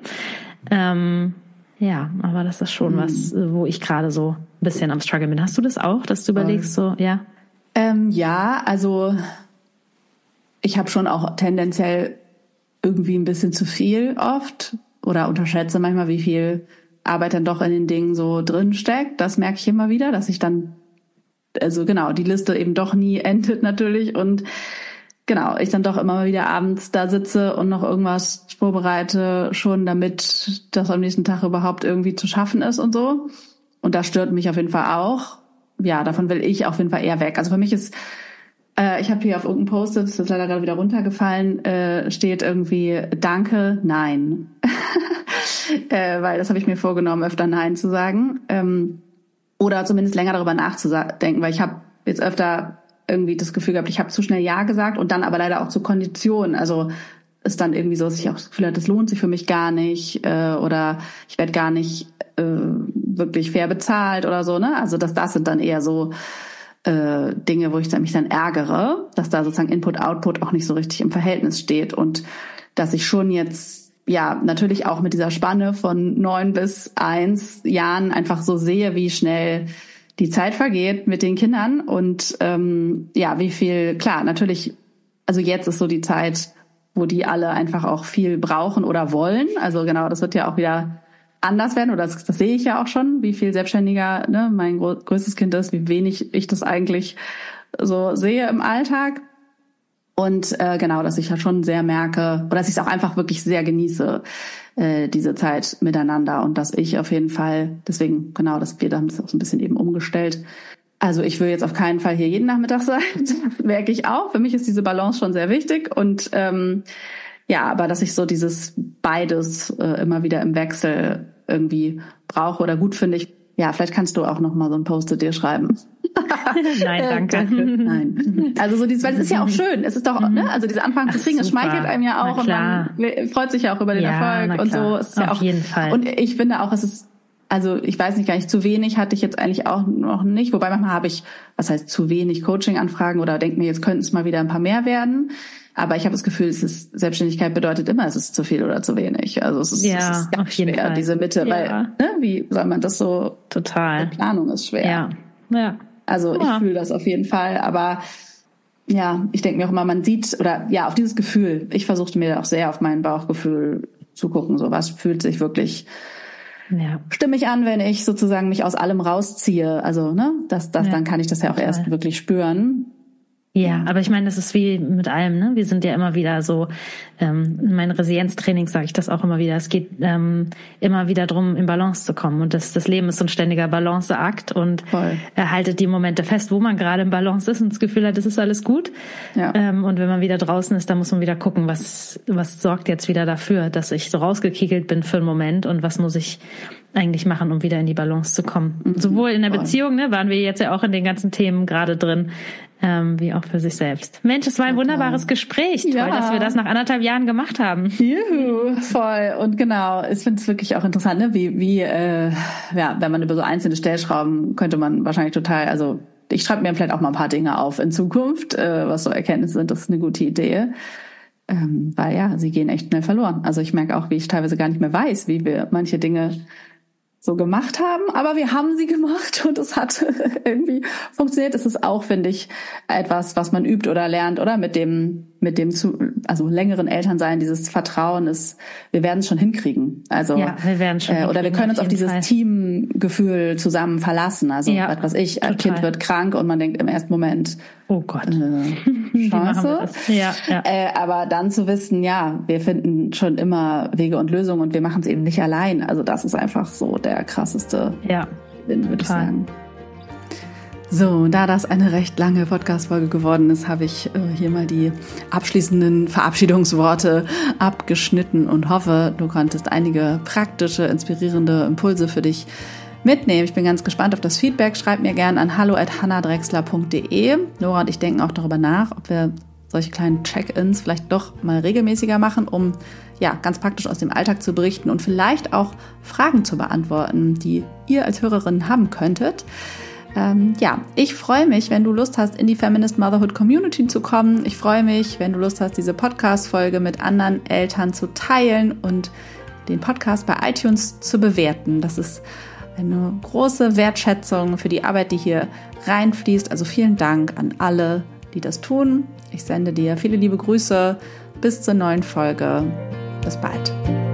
Ähm, ja, aber das ist schon mhm. was, wo ich gerade so ein bisschen am Struggle bin. Hast du das auch, dass du überlegst, so, ja? Ähm, ja, also ich habe schon auch tendenziell irgendwie ein bisschen zu viel oft oder unterschätze manchmal, wie viel Arbeit dann doch in den Dingen so drin steckt. Das merke ich immer wieder, dass ich dann, also genau, die Liste eben doch nie endet natürlich und genau, ich dann doch immer mal wieder abends da sitze und noch irgendwas vorbereite, schon damit das am nächsten Tag überhaupt irgendwie zu schaffen ist und so. Und das stört mich auf jeden Fall auch. Ja, davon will ich auf jeden Fall eher weg. Also für mich ist, äh, ich habe hier auf irgendeinem Post-it, das ist leider gerade wieder runtergefallen, äh, steht irgendwie Danke, nein. äh, weil das habe ich mir vorgenommen, öfter Nein zu sagen. Ähm, oder zumindest länger darüber nachzudenken, weil ich habe jetzt öfter irgendwie das Gefühl gehabt, ich habe zu schnell Ja gesagt und dann aber leider auch zu Konditionen. Also ist dann irgendwie so, dass ich auch das Gefühl habe, das lohnt sich für mich gar nicht äh, oder ich werde gar nicht äh, wirklich fair bezahlt oder so. Ne? Also das, das sind dann eher so äh, Dinge, wo ich mich dann ärgere, dass da sozusagen Input-Output auch nicht so richtig im Verhältnis steht und dass ich schon jetzt ja natürlich auch mit dieser Spanne von neun bis eins Jahren einfach so sehe, wie schnell die Zeit vergeht mit den Kindern und ähm, ja, wie viel, klar, natürlich, also jetzt ist so die Zeit, wo die alle einfach auch viel brauchen oder wollen. Also genau, das wird ja auch wieder anders werden oder das, das sehe ich ja auch schon, wie viel selbstständiger ne, mein größtes Kind ist, wie wenig ich das eigentlich so sehe im Alltag. Und äh, genau, dass ich ja schon sehr merke, oder dass ich es auch einfach wirklich sehr genieße, äh, diese Zeit miteinander und dass ich auf jeden Fall, deswegen genau, dass wir haben das auch so ein bisschen eben umgestellt. Also ich will jetzt auf keinen Fall hier jeden Nachmittag sein, das merke ich auch. Für mich ist diese Balance schon sehr wichtig und ähm, ja, aber dass ich so dieses beides äh, immer wieder im Wechsel irgendwie brauche oder gut finde ich. Ja, vielleicht kannst du auch noch mal so ein Post-it dir schreiben. Nein, danke. danke. Nein. Also so dieses, weil es ist ja auch schön. Es ist doch, ne, also diese Anfang zu kriegen, es schmeichelt einem ja auch und man freut sich ja auch über den ja, Erfolg und so. Es ist auf ja auch, jeden Fall. Und ich finde auch, es ist, also ich weiß nicht, gar nicht zu wenig hatte ich jetzt eigentlich auch noch nicht. Wobei manchmal habe ich, was heißt zu wenig Coaching-Anfragen oder denke mir, jetzt könnten es mal wieder ein paar mehr werden. Aber ich habe das Gefühl, es ist, Selbstständigkeit bedeutet immer, es ist zu viel oder zu wenig. Also es ist, ja, es ist ganz auf jeden schwer, Fall. diese Mitte, ja. weil, ne, wie soll man das so, total. Die Planung ist schwer. Ja, ja. Also ja. ich fühle das auf jeden Fall, aber ja, ich denke mir auch immer, man sieht, oder ja, auf dieses Gefühl, ich versuchte mir auch sehr auf mein Bauchgefühl zu gucken, so was fühlt sich wirklich ja. stimmig an, wenn ich sozusagen mich aus allem rausziehe. Also, ne, das, das, ja. dann kann ich das ja auch total. Erst wirklich spüren. Ja, aber ich meine, das ist wie mit allem, ne? Wir sind ja immer wieder so, ähm, in meinen Resilienztrainings sage ich das auch immer wieder, es geht ähm, immer wieder drum, in Balance zu kommen und das, das Leben ist so ein ständiger Balanceakt und er haltet die Momente fest, wo man gerade im Balance ist und das Gefühl hat, es ist alles gut. Ja. Ähm, und wenn man wieder draußen ist, dann muss man wieder gucken, was, was sorgt jetzt wieder dafür, dass ich so rausgekickelt bin für einen Moment und was muss ich eigentlich machen, um wieder in die Balance zu kommen. Mhm. Sowohl in der Voll. Beziehung, ne, waren wir jetzt ja auch in den ganzen Themen gerade drin, ähm, wie auch für sich selbst. Mensch, es war ein wunderbares Gespräch. Toll, ja. dass wir das nach anderthalb Jahren gemacht haben. Juhu, voll. Und genau, ich finde es wirklich auch interessant, ne, wie, wie, äh, ja, wenn man über so einzelne Stellschrauben könnte man wahrscheinlich total, also ich schreibe mir vielleicht auch mal ein paar Dinge auf in Zukunft, äh, was so Erkenntnisse sind, das ist eine gute Idee. Ähm, weil ja, sie gehen echt schnell verloren. Also ich merke auch, wie ich teilweise gar nicht mehr weiß, wie wir manche Dinge so gemacht haben, aber wir haben sie gemacht und es hat irgendwie funktioniert. Es ist auch, finde ich, etwas, was man übt oder lernt, oder mit dem, mit dem zu, also längeren Elternsein, dieses Vertrauen ist, wir werden es schon hinkriegen. Also, ja, wir werden schon äh, oder wir können uns auf dieses Fall. Teamgefühl zusammen verlassen. Also, ja, was weiß ich, ein Kind wird krank und man denkt im ersten Moment, oh Gott, äh, Scheiße. Ja, ja. Äh, aber dann zu wissen, ja, wir finden schon immer Wege und Lösungen und wir machen es eben nicht allein. Also das ist einfach so der krasseste ja, Gewinn, würde ich sagen. So, da das eine recht lange Podcast-Folge geworden ist, habe ich äh, hier mal die abschließenden Verabschiedungsworte abgeschnitten und hoffe, du konntest einige praktische, inspirierende Impulse für dich mitnehmen. Ich bin ganz gespannt auf das Feedback. Schreib mir gerne an hallo at hannadrexler punkt de. Nora und ich denken auch darüber nach, ob wir solche kleinen Check-ins vielleicht doch mal regelmäßiger machen, um ja ganz praktisch aus dem Alltag zu berichten und vielleicht auch Fragen zu beantworten, die ihr als Hörerin haben könntet. Ähm, ja, ich freue mich, wenn du Lust hast, in die Feminist Motherhood Community zu kommen. Ich freue mich, wenn du Lust hast, diese Podcast-Folge mit anderen Eltern zu teilen und den Podcast bei iTunes zu bewerten. Das ist eine große Wertschätzung für die Arbeit, die hier reinfließt. Also vielen Dank an alle, die das tun. Ich sende dir viele liebe Grüße bis zur neuen Folge. Bis bald.